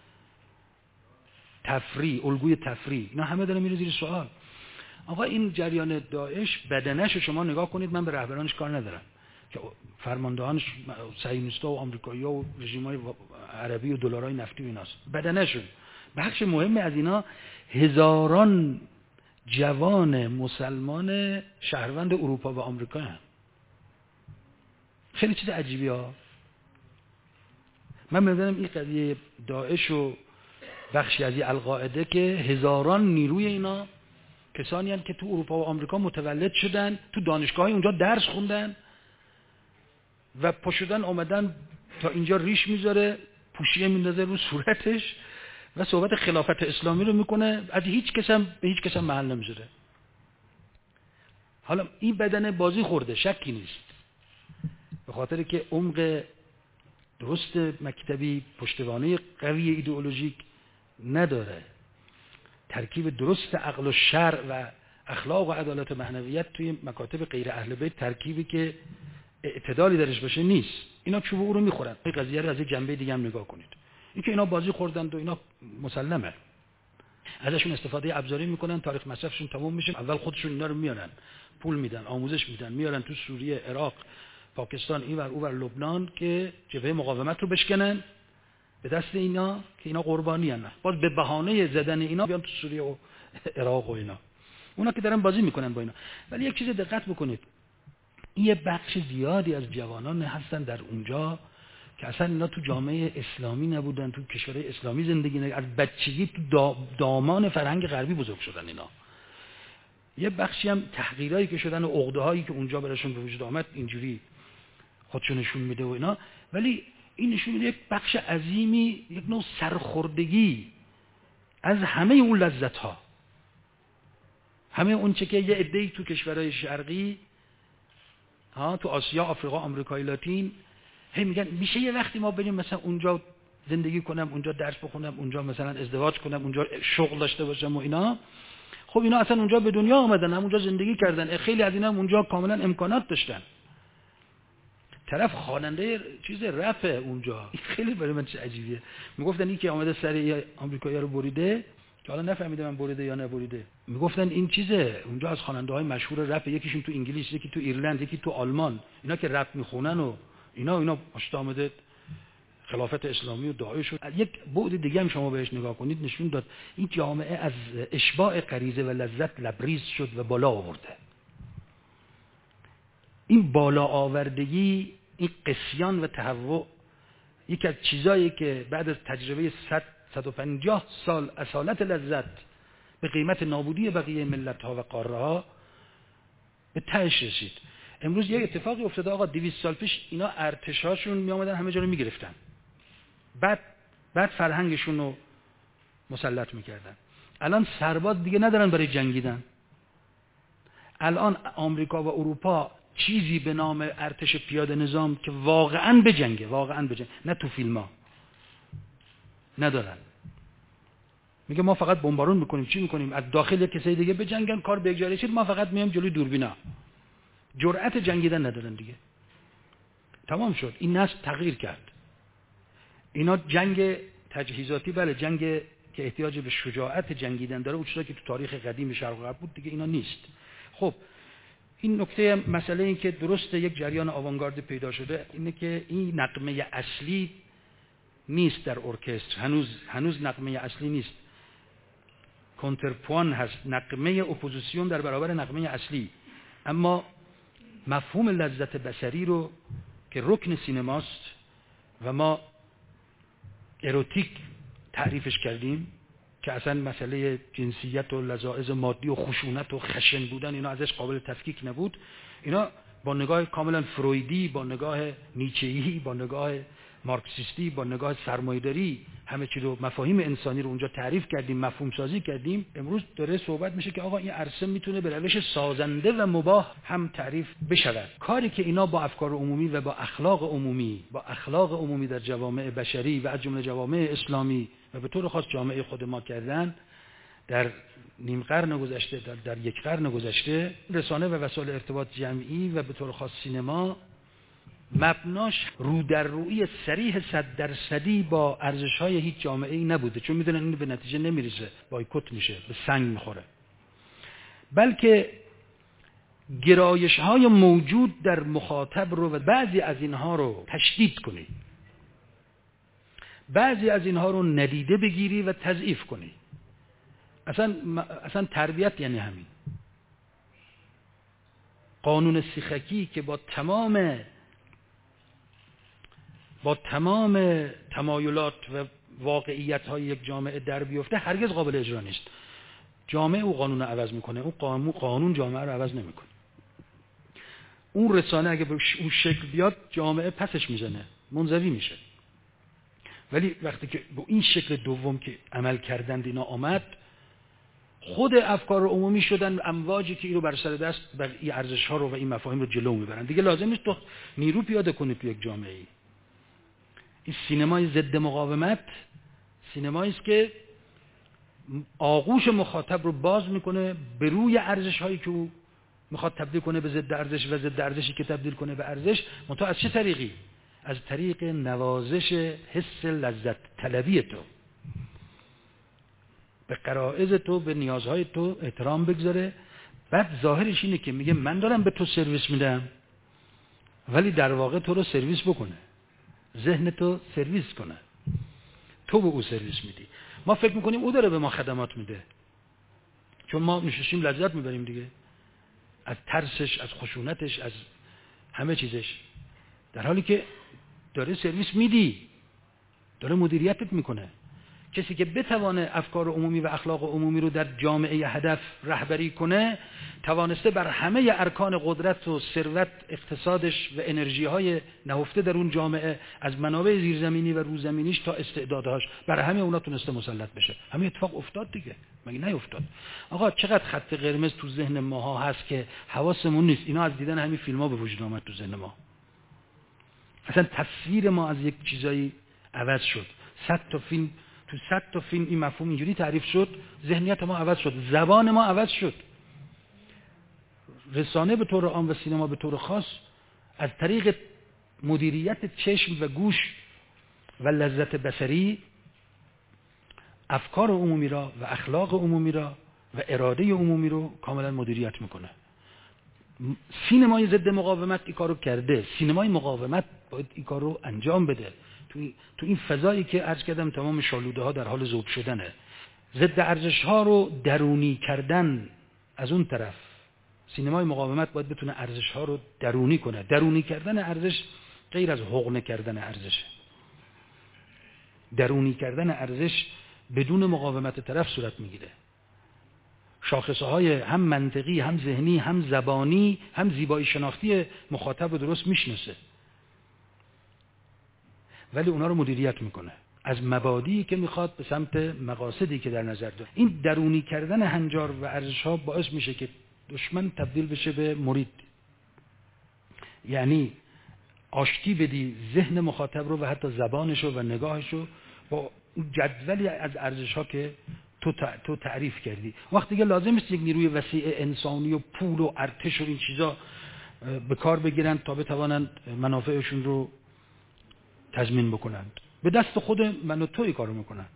تفریح، الگوی تفریح، اینا همه داره میره زیر سوال. آقا این جریان داعش بدنه‌شو شما نگاه کنید، من به رهبرانش کار ندارم که فرماندهانش صهیونیست‌ها و آمریکایی‌ها و رژیم‌های عربی و دلارای نفتی و ایناست. بدنه‌شون بخش مهمی از اینا هزاران جوان مسلمان شهروند اروپا و آمریکا هستند. خیلی چیز عجیبی ها. من می‌دونم این قضیه داعش و بخشی از القاعده که هزاران نیروی اینا کسانی هستند که تو اروپا و آمریکا متولد شدن، تو دانشگاه اونجا درس خوندن و پاشدن آمدن تا اینجا ریش میذاره، پوشیه میندازه رو صورتش و صحبت خلافت اسلامی رو میکنه، از هیچ کس هم به هیچ کس هم محل نمیذاره. حالا این بدن بازی خورده، شکی نیست، به خاطر که عمق درست مکتبی، پشتوانه قوی ایدئولوژیک نداره، ترکیب درست عقل و شرع و اخلاق و عدالت و معنویت توی مکاتب غیر اهل بیت ترکیبی که اعتدالی درش باشه نیست. اینا چوب او رو میخورن. این قضیه رو از یه جنبه دیگه هم نگاه کنید. اینکه اینا بازی خوردن و اینا مسلمه، ازشون استفاده ابزاری میکنن، تاریخ مصرفشون تموم میشه، اول خودشون اینا رو میارن، پول میدن، آموزش میدن، میارن تو سوریه، عراق، پاکستان، اینور اونور، لبنان که جبهه مقاومت رو بشکنن به دست اینا که اینا قربانی ان. باز به بهانه زدن اینا بیان تو سوریه و عراق و اینا. اونا که دارن بازی میکنن با اینا. ولی یک چیز دقت بکنید، این یه بخش زیادی از جوانان هستن در اونجا که اصلا اینا تو جامعه اسلامی نبودن، تو کشورهای اسلامی زندگی نکردن، از بچگی تو دامان فرهنگ غربی بزرگ شدن اینا. یه بخشی هم تحقیرایی که شدن و عقده‌هایی که اونجا براشون به وجود آمد اینجوری خودشون نشون میده و اینا. ولی این نشون میده یک بخش عظیمی، یک نوع سرخوردگی از همه اون لذت‌ها، همه اون چه که یه عده‌ای تو کشورهای شرقی، ها، تو آسیا، آفریقا، آمریکای لاتین، هی میگن میشه یه وقتی ما بریم مثلا اونجا زندگی کنم، اونجا درس بخونم، اونجا مثلا ازدواج کنم، اونجا شغل داشته باشم و اینا. خب اینا اصلا اونجا به دنیا آمدن، هم اونجا زندگی کردن، خیلی از اینا هم اونجا کاملا امکانات داشتن. طرف خواننده چیز رپ اونجا، خیلی برای من چه عجیبیه. میگفتن این که آمده سر آمریکایی رو بریده، که حالا نفهمیدم من بریده یا نبریده. میگفتن این چیزه، اونجا از خواننده‌های مشهور رپ، یکیشون تو انگلیس، یکی تو ایرلند، یکی تو آلمان، اینا که رپ میخونن و اینا اینا پشت آمده خلافت اسلامی و داعش شد. یک بعد دیگه هم شما بهش نگاه کنید نشون داد این جامعه از اشباع غریزه و لذت لبریز شد و بالا آورده. این بالا آوردگی، این قسیان و تهوع، یک از چیزایی که بعد از تجربه صد صد و پنجاه سال اصالت لذت به قیمت نابودی بقیه ملت‌ها و قاره‌ها به تهش رسید. امروز یک اتفاقی افتاده آقا، دویست سال پیش اینا ارتشاشون می آمدن همه جا رو میگرفتن، بعد بعد فرهنگشون رو مسلط میکردن. الان سرباز دیگه ندارن برای جنگیدن. الان آمریکا و اروپا چیزی به نام ارتش پیاده نظام که واقعاً بجنگه، واقعاً بجنگه، نه تو فیلم‌ها، ندارن. میگه ما فقط بمبارون میکنیم، چی میکنیم؟ از داخل یک کسی دیگه بجنگن، کار به اجاره شد، ما فقط میایم جلوی دوربینا. جرأت جنگیدن ندارن دیگه. تمام شد. این نسل تغییر کرد. اینا جنگ تجهیزاتی، بله، جنگ که احتیاج به شجاعت جنگیدن داره، اون چیزی که تو تاریخ قدیم شرق غرب بود دیگه اینا نیست. خب این نکته مسئله این که درست یک جریان آوانگارد پیدا شده اینه که این نغمه اصلی نیست در ارکستر، هنوز هنوز نغمه اصلی نیست، کنترپوان هست، نغمه اپوزیسیون در برابر نغمه اصلی. اما مفهوم لذت بصری رو که رکن سینماست و ما اروتیک تعریفش کردیم که اصلا مسئله جنسیت و لذاذ مادی و خشونت و خشن بودن اینا ازش قابل تفکیک نبود، اینا با نگاه کاملا فرویدی، با نگاه نیچه‌ای، با نگاه مارکسیستی، با نگاه سرمایه‌داری همه چی رو، مفاهیم انسانی رو اونجا تعریف کردیم، مفهوم سازی کردیم. امروز داره صحبت میشه که آقا این عرصه میتونه به روش سازنده و مباح هم تعریف بشود. کاری که اینا با افکار عمومی و با اخلاق عمومی، با اخلاق عمومی در جوامع بشری و از جمله جوامع اسلامی و به طور خاص جامعه خود ما کردن در نیم قرن گذشته، در, در یک قرن گذشته، رسانه و وسایل ارتباط جمعی و به طور خاص سینما مبناش رو در روی صریح صد درصدی با ارزش‌های هیچ جامعه‌ای نبوده، چون میدونن این به نتیجه نمیرسه، بایکوت میشه، به سنگ میخوره، بلکه گرایش‌های موجود در مخاطب رو و بعضی از اینها رو تشدید کنی، بعضی از اینها رو ندیده بگیری و تضعیف کنی. اصلا اصلا تربیت یعنی همین. قانون سیخکی که با تمام با تمام تمایلات و واقعیت‌های یک جامعه در بیفته هرگز قابل اجرا نیست. جامعه او قانون رو عوض میکنه، اون قانون قانون جامعه رو عوض نمیکنه. اون رسانه اگه به اون شکل بیاد جامعه پسش میزنه، منزوی میشه. ولی وقتی که با این شکل دوم که عمل کردند اینا آمد، خود افکار عمومی شدن امواجی که این رو بر سر دست و این ارزش‌ها رو و این مفاهیم رو جلو میبرن. دیگه لازم نیست تو نیرو پیاده کنید تو یک جامعه ای. این سینمای ضد مقاومت سینمایی است که آغوش مخاطب رو باز میکنه به روی ارزش هایی که او میخواد تبدیل کنه به ضد ارزش و ضد ارزشی که تبدیل کنه به ارزش، منتها از چه طریقی؟ از طریق نوازش حس لذت طلبی تو، به غرایز تو، به نیازهای تو احترام بگذاره. بعد ظاهرش اینه که میگه من دارم به تو سرویس میدم، ولی در واقع تو رو سرویس بکنه، ذهن تو سرویس کنه، تو به او سرویس میدی. ما فکر میکنیم او داره به ما خدمات میده، چون ما نشستیم لذت میبریم دیگه، از ترسش، از خشونتش، از همه چیزش، در حالی که داره سرویس میدی، داره مدیریتت میکنه. کسی که بتوانه افکار عمومی و اخلاق عمومی رو در جامعه هدف رهبری کنه، توانسته بر همه ارکان قدرت و ثروت، اقتصادش و انرژی های نهفته در اون جامعه، از منابع زیرزمینی و روزمینیش تا استعدادهاش، بر همه اونا تونسته مسلط بشه. همین اتفاق افتاد دیگه، مگه نیفتاد؟ آقا چقدر خط قرمز تو ذهن ماها هست که حواسمون نیست. اینا از دیدن همین فیلم‌ها به وجود اومد تو ذهن ما. اصلا تصویر ما از یک چیزایی عوض شد. صد تا فیلم تو صد تا فیلم این مفهوم اینجوری تعریف شد، ذهنیت ما عوض شد، زبان ما عوض شد. رسانه به طور عام و سینما به طور خاص از طریق مدیریت چشم و گوش و لذت بصری افکار عمومی را و اخلاق عمومی را و اراده عمومی رو کاملا مدیریت میکنه. سینمای ضد مقاومت این کارو کرده، سینمای مقاومت باید این کارو انجام بده. تو این فضایی که عرض کردم تمام شالوده ها در حال ذوب شدنه، ضد ارزش ها رو درونی کردن. از اون طرف سینمای مقاومت باید بتونه ارزش ها رو درونی کنه. درونی کردن ارزش غیر از حقنه کردن ارزش. درونی کردن ارزش بدون مقاومت طرف صورت میگیره. شاخصه های هم منطقی، هم ذهنی، هم زبانی، هم زیبایی شناختی مخاطب رو درست میشناسه، ولی اونا رو مدیریت میکنه از مبادی که میخواد به سمت مقاصدی که در نظر داره. این درونی کردن هنجار و ارزش ها باعث میشه که دشمن تبدیل بشه به مرید، یعنی آشتی بدی ذهن مخاطب رو و حتی زبانش رو و نگاهش رو با جدولی از ارزش ها که تو تو تعریف کردی. وقتی دیگه لازم نیست یک نیروی وسیع انسانی و پول و ارتش و این چیزا به کار بگیرن تا بتوانند منافعشون رو تضمین بکنند. به دست خود من و توی کارو میکنن.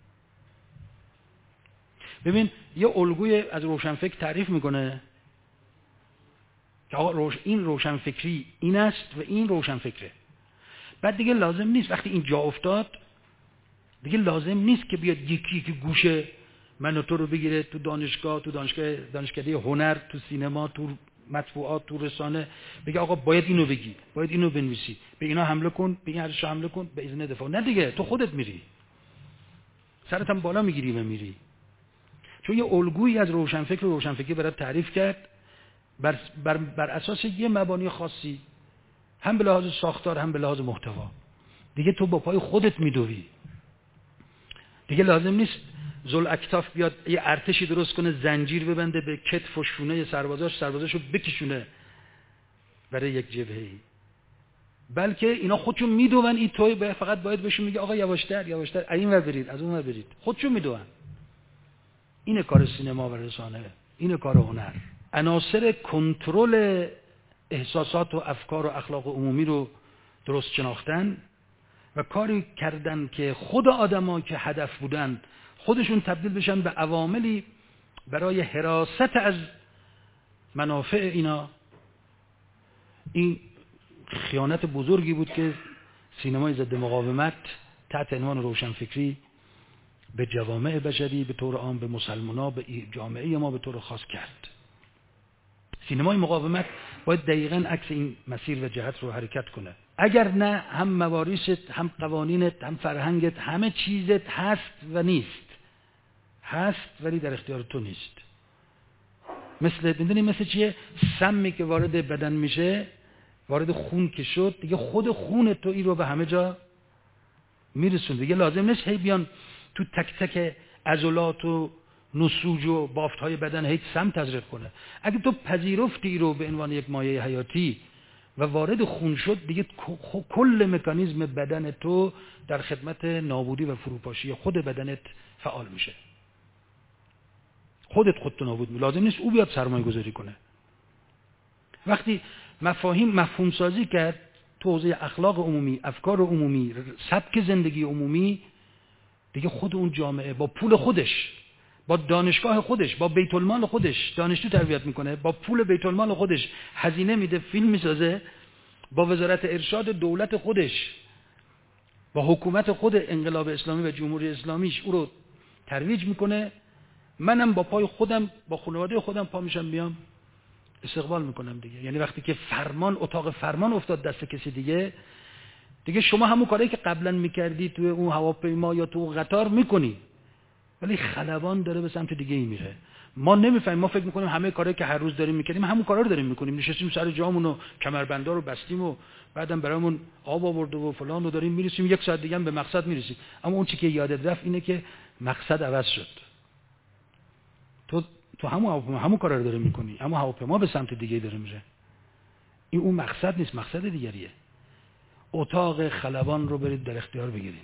ببین یه الگوی از روشنفکر تعریف میکنه که آقا روش این روشنفکری این است و این روشنفکره. بعد دیگه لازم نیست وقتی این جا افتاد دیگه لازم نیست که بیاد یکی که گوشه من و تو رو بگیره تو دانشگاه، تو دانشگاه دانشکده هنر، تو سینما، تو مطبوعات، تو رسانه، بگه آقا باید اینو بگی، باید اینو بنویسی، به اینا حمله کن، به این ارزش حمله کن، به اذن دفاع. نه دیگه، تو خودت میری، سرت هم بالا میگیری و میری. چون یه الگویی از روشنفکر و روشنفکری برات تعریف کرد بر, بر, بر اساس یه مبانی خاصی، هم به لحاظ ساختار هم به لحاظ محتوا. دیگه تو با پای خودت میدوی. دیگه لازم نیست ذوالأکتاف بیاد یه ارتشی درست کنه، زنجیر ببنده به کتف و شونه سربازاش، سربازاشو بکشونه برای یک جبهه‌ای. بلکه اینا خودشون میدون، این توی فقط باید بهشون میگه آقا یواشتر یواشتر این ور برید، از اون ور برید. خودشون میدون. اینه کار سینما و رسانه، اینه کار هنر. عناصر کنترل احساسات و افکار و اخلاق عمومی رو درست شناختن و کاری کردن که خود آدما که هدف بودن خودشون تبدیل بشن به عواملی برای حراست از منافع اینا. این خیانت بزرگی بود که سینمای ضد مقاومت تحت عنوان روشنفکری به جوامع بشری به طور عام، به مسلمان‌ها، به جامعه ما به طور خاص کرد. سینمای مقاومت باید دقیقاً عکس این مسیر و جهت رو حرکت کنه. اگر نه هم مواریست، هم قوانینت، هم فرهنگت، همه چیزت هست و نیست. هست ولی در اختیار تو نیست. مثل میدونی مثل چیه؟ سمی که وارد بدن میشه، وارد خون که شد، دیگه خود خون تو این رو به همه جا میرسون. دیگه لازم نیست هی بیان تو تک تک عضلات و نسوج و بافت‌های بدن هیچ سم تزریق کنه. اگه تو پذیرفتی رو به عنوان یک مایه حیاتی و وارد خون شد، دیگه کل مکانیزم بدن تو در خدمت نابودی و فروپاشی خود بدنت فعال میشه. خودت خودتو نابود می، لازم نیست او بیاد سرمایه گذاری کنه. وقتی مفاهیم مفهوم سازی کرد تو حوزه اخلاق عمومی، افکار عمومی، سبک زندگی عمومی، دیگه خود اون جامعه با پول خودش، با دانشگاه خودش، با بیت المال خودش دانشجو تربیت میکنه، با پول بیت المال خودش هزینه میده، فیلم میسازه، با وزارت ارشاد دولت خودش، با حکومت خود انقلاب اسلامی و جمهوری اسلامیش او رو ترویج میکنه. منم با پای خودم، با خانواده خودم پا میشم بیام استقبال میکنم دیگه. یعنی وقتی که فرمان، اتاق فرمان افتاد دست کسی دیگه، دیگه شما همون کاری که قبلا میکردی تو اون هواپیما یا تو قطار میکنی، ولی خلبان داره به سمت دیگه ای میره. ما نمیفهمیم، ما فکر میکنیم همه کاری که هر روز داریم میکنیم همون کارا رو داریم میکنیم، نشستیم سر جامون و کمربندا رو بستیم و بعدم برامون آب آورده و فلان رو داریم میرسیم، یک ساعت دیگه هم به مقصد میرسیم. اما اون چی که یادت رفت اینه که مقصد عوض شد. تو تو همون هواپیما همون کارا رو داری میکنی، اما هواپیما به سمت دیگه داره میره. این اون مقصد نیست، مقصد دیگریه. اتاق خلبان رو برید در اختیار بگیرید.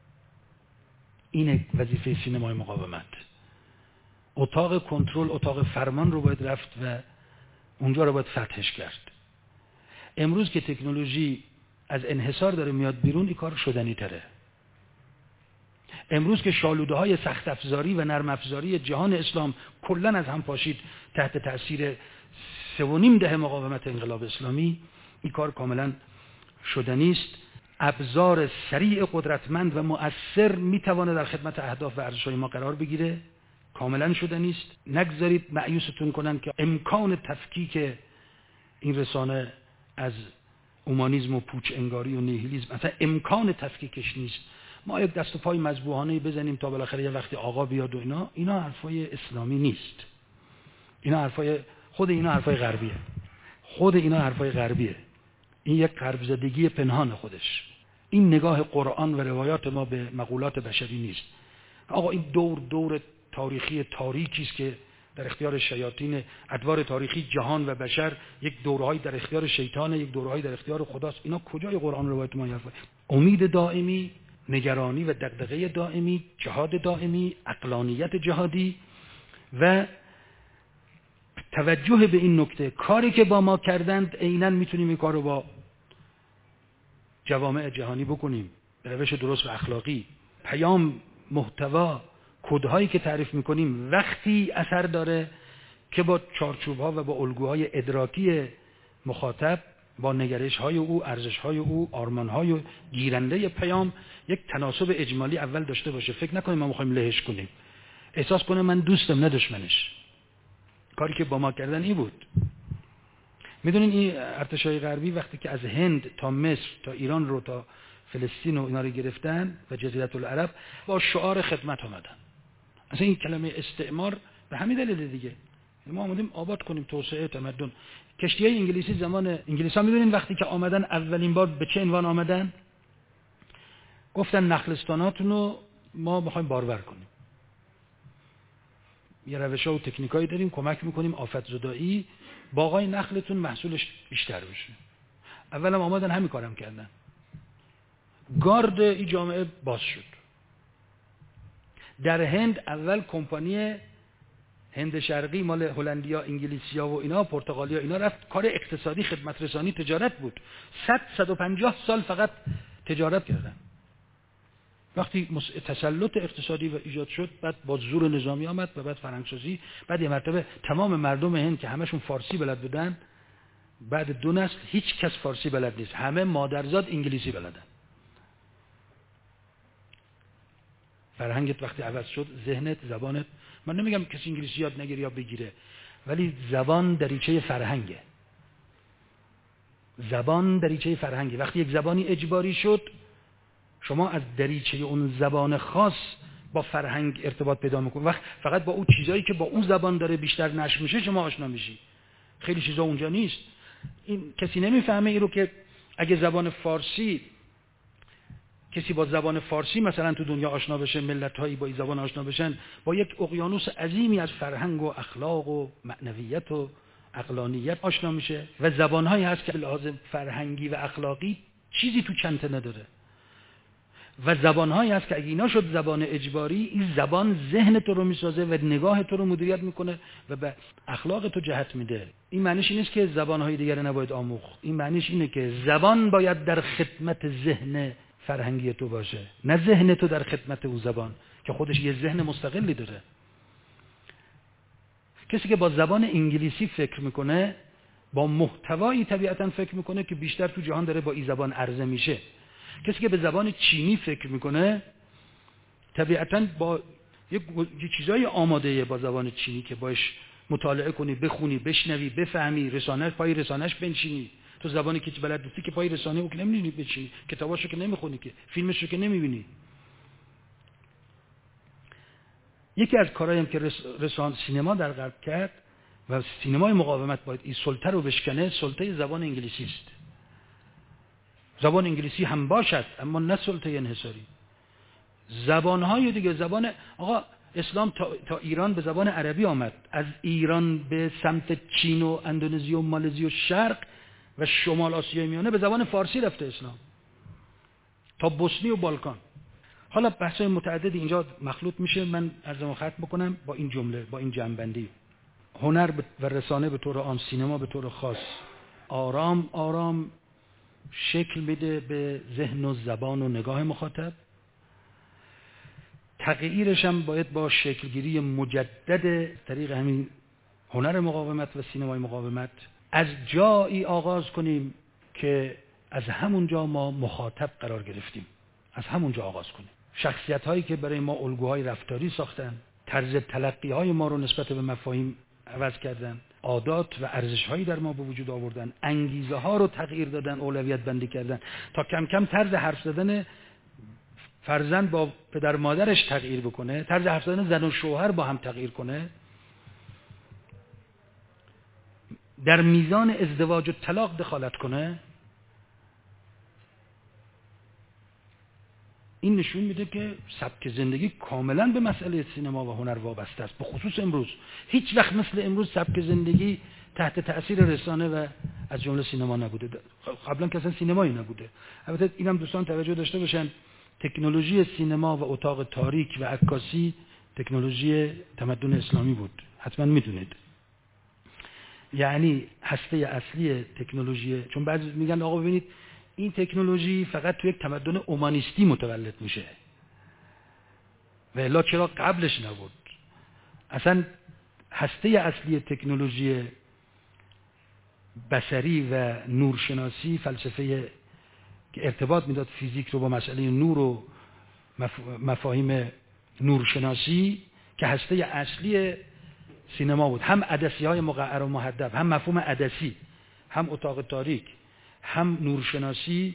این وظیفه سینمای مقاومت. اتاق کنترل، اتاق فرمان رو باید رفت و اونجا رو باید فتحش کرد. امروز که تکنولوژی از انحصار داره میاد بیرون، این کار شدنی تره. امروز که شالوده های سخت افزاری و نرم افزاری جهان اسلام کلن از هم پاشید تحت تأثیر سه و نیم دهه مقاومت انقلاب اسلامی، این کار کاملا شدنی است. ابزار سریع قدرتمند و مؤثر میتونه در خدمت اهداف و ارزش‌های ما قرار بگیره، کاملا شدنی است. نگذارید مأیوستون کنن که امکان تفکیک این رسانه از اومانیسم و پوچ انگاری و نیهیلیسم، مثلا امکان تفکیکش نیست. ما یک دست و پای مذبوحانه بزنیم تا بالاخره یه وقتی آقا بیاد و اینا، اینا حرفای اسلامی نیست. اینا حرفای خود اینا حرفای غربیه. خود اینا حرفای غربیه. این یک غرب زدگی پنهان خودش. این نگاه قرآن و روایات ما به مقولات بشری نیست. آقا این دور دور تاریخی تاریکی است که در اختیار شیاطین، ادوار تاریخی جهان و بشر، یک دورهایی در اختیار شیطان، یک دورهایی در اختیار خداست. اینا کجای قرآن و روایات ما حرفه؟ امید دائمی، نگرانی و دغدغه دائمی، جهاد دائمی، عقلانیت جهادی و توجه به این نکته. کاری که با ما کردند عیناً میتونیم این کار رو با جوامع جهانی بکنیم به روش درست و اخلاقی. پیام، محتوا، کدهایی که تعریف میکنیم وقتی اثر داره که با چارچوب‌ها و با الگوهای ادراکی مخاطب، با نگرش‌های او، ارزش‌های او، آرمان‌های گیرنده پیام یک تناسب اجمالی اول داشته باشه. فکر نکنیم ما می‌خوایم لهش کنیم، احساس کنه من دوستم نه دشمنش. کاری که با ما کردن این بود. میدونین این ارتشای غربی وقتی که از هند تا مصر تا ایران رو تا فلسطین و اینا رو گرفتن و جزیره العرب، با شعار خدمت اومدن. اصلا این کلمه استعمار به همین دلیل دیگه، ما اومدیم آباد کنیم، توسعه، تمدن. کشتی‌های انگلیسی زمان انگلیس‌ها میدونین وقتی که آمدن اولین بار به چه عنوان آمدن؟ گفتن نخلستاناتون رو ما می‌خوایم بارور کنیم. یه روش‌ها و تکنیکایی داریم، کمک می‌کنیم آفت زدایی، باغای نخلتون محصولش بیشتر بشه. اولم آمدن همین کارم کردن. گارد این جامعه باز شد. در هند اول کمپانی هند شرقی مال هلندیا، انگلیسیا و اینا، پرتغالیا اینا رفت کار اقتصادی، خدمت رسانی، تجارت بود. صد صد و پنجاه سال فقط تجارت کردن. وقتی تسلط اقتصادی و ایجاد شد، بعد با زور نظامی آمد و بعد فرهنگسازی، بعد یه مرتبه تمام مردم هند که همشون فارسی بلد بودن، بعد دو نسل هیچ کس فارسی بلد نیست، همه مادرزاد انگلیسی بلدن. فرهنگت وقتی عوض شد، ذهنت، زبانت، من نمیگم کسی انگلیسی یاد نگیره یا بگیره، ولی زبان دریچه فرهنگه. زبان دریچه فرهنگه. وقتی یک زبانی اجباری شد، شما از دریچه اون زبان خاص با فرهنگ ارتباط پیدا میکنید. وقت فقط با اون چیزایی که با اون زبان داره بیشتر نشر میشه شما آشنا میشی. خیلی چیزا اونجا نیست. این کسی نمیفهمه این رو که اگه زبان فارسی، کسی با زبان فارسی مثلا تو دنیا آشنا بشه، ملت‌هایی با این زبان آشنا بشن، با یک اقیانوس عظیمی از فرهنگ و اخلاق و معنویت و عقلانیت آشنا میشه و زبانهایی هست که به لحاظ فرهنگی و اخلاقی چیزی تو چنته نداره و زبانهایی هست که اگه اینا شد زبان اجباری، این زبان ذهن تو رو میسازه و نگاه تو رو مدیریت میکنه و به اخلاق تو جهت میده. این معنیش این نیست که زبانهای دیگر نباید آموخت، این معنیش اینه که زبان باید در خدمت ذهن فرهنگی تو باشه، نه ذهن تو در خدمت اون زبان که خودش یه ذهن مستقلی داره. کسی که با زبان انگلیسی فکر میکنه با محتوایی طبیعتا فکر میکنه که بیشتر تو جهان داره با این زبان عرضه میشه. کسی که به زبان چینی فکر میکنه طبیعتا با یه چیزای آماده با زبان چینی که باش مطالعه کنی، بخونی، بشنوی، بفهمی، رسانه پای رسانهش بنشینی. تو زبانی که بلد نیستی که پای رسانه او که نمی‌دونی بچینی، کتاباشو که نمیخونی، که فیلمشو که نمیبینی. یکی از کارهایی که رسانه سینما در غرب کرد و سینمای مقاومت باید این سلطه رو بشکنه، سلطه زبان انگلیسی است. زبان انگلیسی هم باشد اما نه سلطه انحصاری. زبانهای دیگه، زبان آقا اسلام تا, تا ایران به زبان عربی آمد، از ایران به سمت چین و اندونزی و مالزی و شرق و شمال آسیای میانه به زبان فارسی رفته اسلام تا بوسنی و بالکان. حالا بحث متعددی اینجا مخلوط میشه، من عرضمو ختم بکنم با این جمله، با این جنبندی. هنر و رسانه به طور عام، سینما به طور خاص آرام آرام شکل میده به ذهن و زبان و نگاه مخاطب. تغییرش هم باید با شکلگیری مجدد طریق همین هنر مقاومت و سینمای مقاومت از جایی آغاز کنیم که از همون جا ما مخاطب قرار گرفتیم، از همون جا آغاز کنیم. شخصیت هایی که برای ما الگوهای رفتاری ساختن، طرز تلقی های ما رو نسبت به مفاهیم عوض کردن، عادات و ارزش هایی در ما به وجود آوردن، انگیزه ها رو تغییر دادن، اولویت بندی کردن تا کم کم طرز حرف زدن فرزند با پدر مادرش تغییر بکنه، طرز حرف زدن زن و شوهر با هم تغییر کنه، در میزان ازدواج و طلاق دخالت کنه. این نشون میده که سبک زندگی کاملا به مسئله سینما و هنر وابسته است. به خصوص امروز هیچ وقت مثل امروز سبک زندگی تحت تأثیر رسانه و از جمله سینما نبوده. قبلا که اصلا سینمایی نبوده. البته اینم دوستان توجه داشته باشن، تکنولوژی سینما و اتاق تاریک و عکاسی تکنولوژی تمدن اسلامی بود، حتما میدونید. یعنی هسته اصلی تکنولوژی، چون بعضی میگن آقا ببینید این تکنولوژی فقط تو یک تمدن اومانیستی متولد میشه و الا چرا قبلش نبود؟ اصلا هسته اصلی تکنولوژی بصری و نورشناسی، فلسفه که ارتباط میداد فیزیک رو با مسئله نور و مفاهیم نورشناسی، که هسته اصلی سینما بود. هم عدسی های مقعر و محدب، هم مفهوم عدسی، هم اتاق تاریک، هم نورشناسی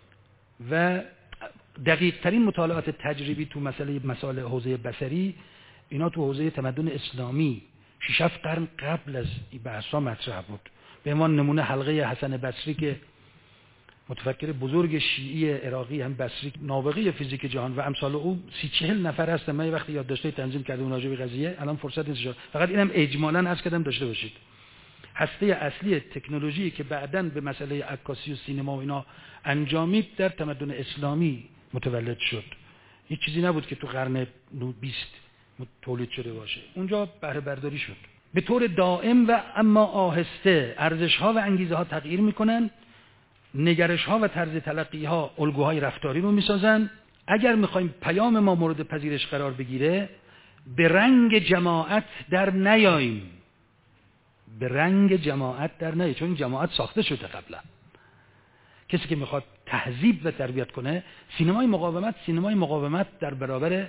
و دقیق ترین مطالعات تجربی تو مسئله مسائل حوزه بصری، اینا تو حوزه تمدن اسلامی شش هفت قرن قبل از این بحثا مطرح بود. به عنوان نمونه حلقه حسن بصری که متفکر بزرگ شیعی عراقی، هم بصری، نابغه فیزیک جهان و امثال او سی چهل نفر هستن. من یه وقتی یادداشتی تنظیم کردم راجع به قضیه، الان فرصت نیست، فقط اینم اجمالاً عرض کردم داشته باشید. هسته اصلی تکنولوژی که بعداً به مسئله عکاسی و سینما و اینا انجامید در تمدن اسلامی متولد شد. هیچ چیزی نبود که تو قرن بیست تولید شده باشه. اونجا بهره برداری شد. به طور دائم و اما آهسته ارزش‌ها و انگیزه‌ها تغییر می‌کنن، نگرش‌ها و طرز تلقی‌ها الگوهای رفتاری رو می‌سازن. اگر می‌خوایم پیام ما مورد پذیرش قرار بگیره، به رنگ جماعت در نیاییم. به رنگ جماعت در نیاییم، چون جماعت ساخته شده قبلا. کسی که می‌خواد تهذیب و تربیت کنه، سینمای مقاومت، سینمای مقاومت در برابر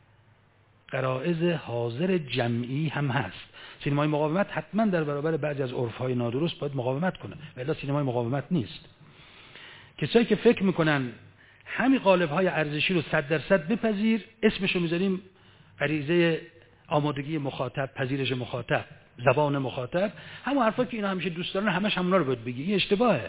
غرایز حاضر جمعی هم هست. سینمای مقاومت حتما در برابر بعضی از عرف‌های نادرست باید مقاومت کنه، ولی سینمای مقاومت نیست. کسایی که فکر میکنن همین قالب‌های ارزشی رو صد درصد بپذیر، اسمشو میذاریم غریزه آمادگی مخاطب، پذیرش مخاطب، زبان مخاطب، همون حرفا که اینا همیشه دوست دارن همش همونا رو باید بگی. این اشتباهه.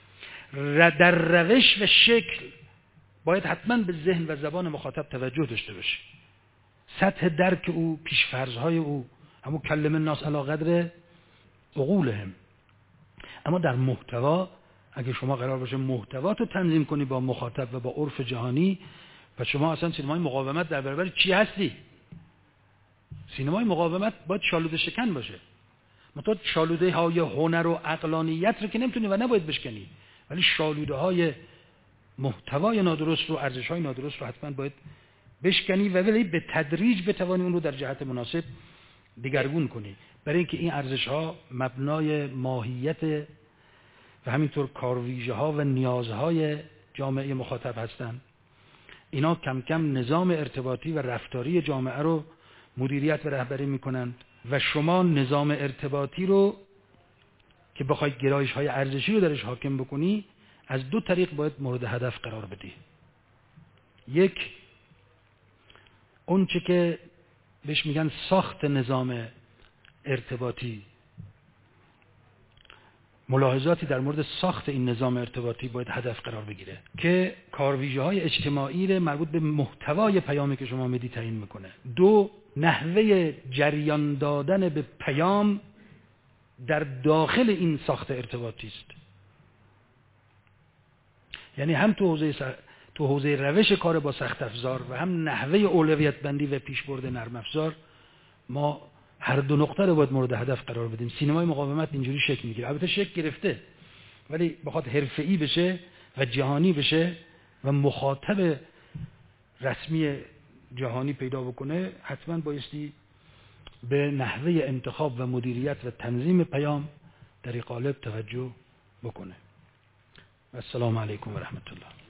در روش و شکل باید حتما به ذهن و زبان مخاطب توجه داشته باشه. سطح درک او، پیش‌فرض‌های او، همون کلمه ناس علی قدر عقولهم. اما در محتوا اگه شما قرار باشه محتوا تو تنظیم کنی با مخاطب و با عرف جهانی، پس شما اصلا سینمای مقاومت در برابر چی هستی؟ سینمای مقاومت باید شالوده شکن باشه. مثلا شالوده های هنر و عقلانیت رو که نمیتونی و نباید بشکنی، ولی شالوده های محتوای نادرست رو، ارزش های نادرست رو حتما باید بشکنی و ولی به تدریج بتوانی اون رو در جهت مناسب دگرگون کنی، برای اینکه این ارزش ها مبنای ماهیت و همینطور کارویژه ها و نیازهای جامعه مخاطب هستند. اینا کم کم نظام ارتباطی و رفتاری جامعه رو مدیریت و رهبری میکنند و شما نظام ارتباطی رو که بخوای گرایش های ارزشی رو درش حاکم بکنی از دو طریق باید مورد هدف قرار بدی. یک، اون چه که بهش میگن ساخت نظام ارتباطی، ملاحظاتی در مورد ساخت این نظام ارتباطی باید هدف قرار بگیره که کارویژه های اجتماعی رو مربوط به محتوای پیامی که شما میدی تعیین میکنه. دو، نحوه جریان دادن به پیام در داخل این ساخت ارتباطی است. یعنی هم تو حوزه س... تو حوزه روش کار با سخت افزار و هم نحوه اولویت بندی و پیشبرد نرم افزار ما هر دو نقطه رو باید مورد هدف قرار بدیم. سینمای مقاومت اینجوری شکل میگیره، البته شکل گرفته، ولی بخواد حرفه‌ای بشه و جهانی بشه و مخاطب رسمی جهانی پیدا بکنه، حتما بایستی به نحوه انتخاب و مدیریت و تنظیم پیام در این قالب توجه بکنه. و السلام علیکم و رحمت الله.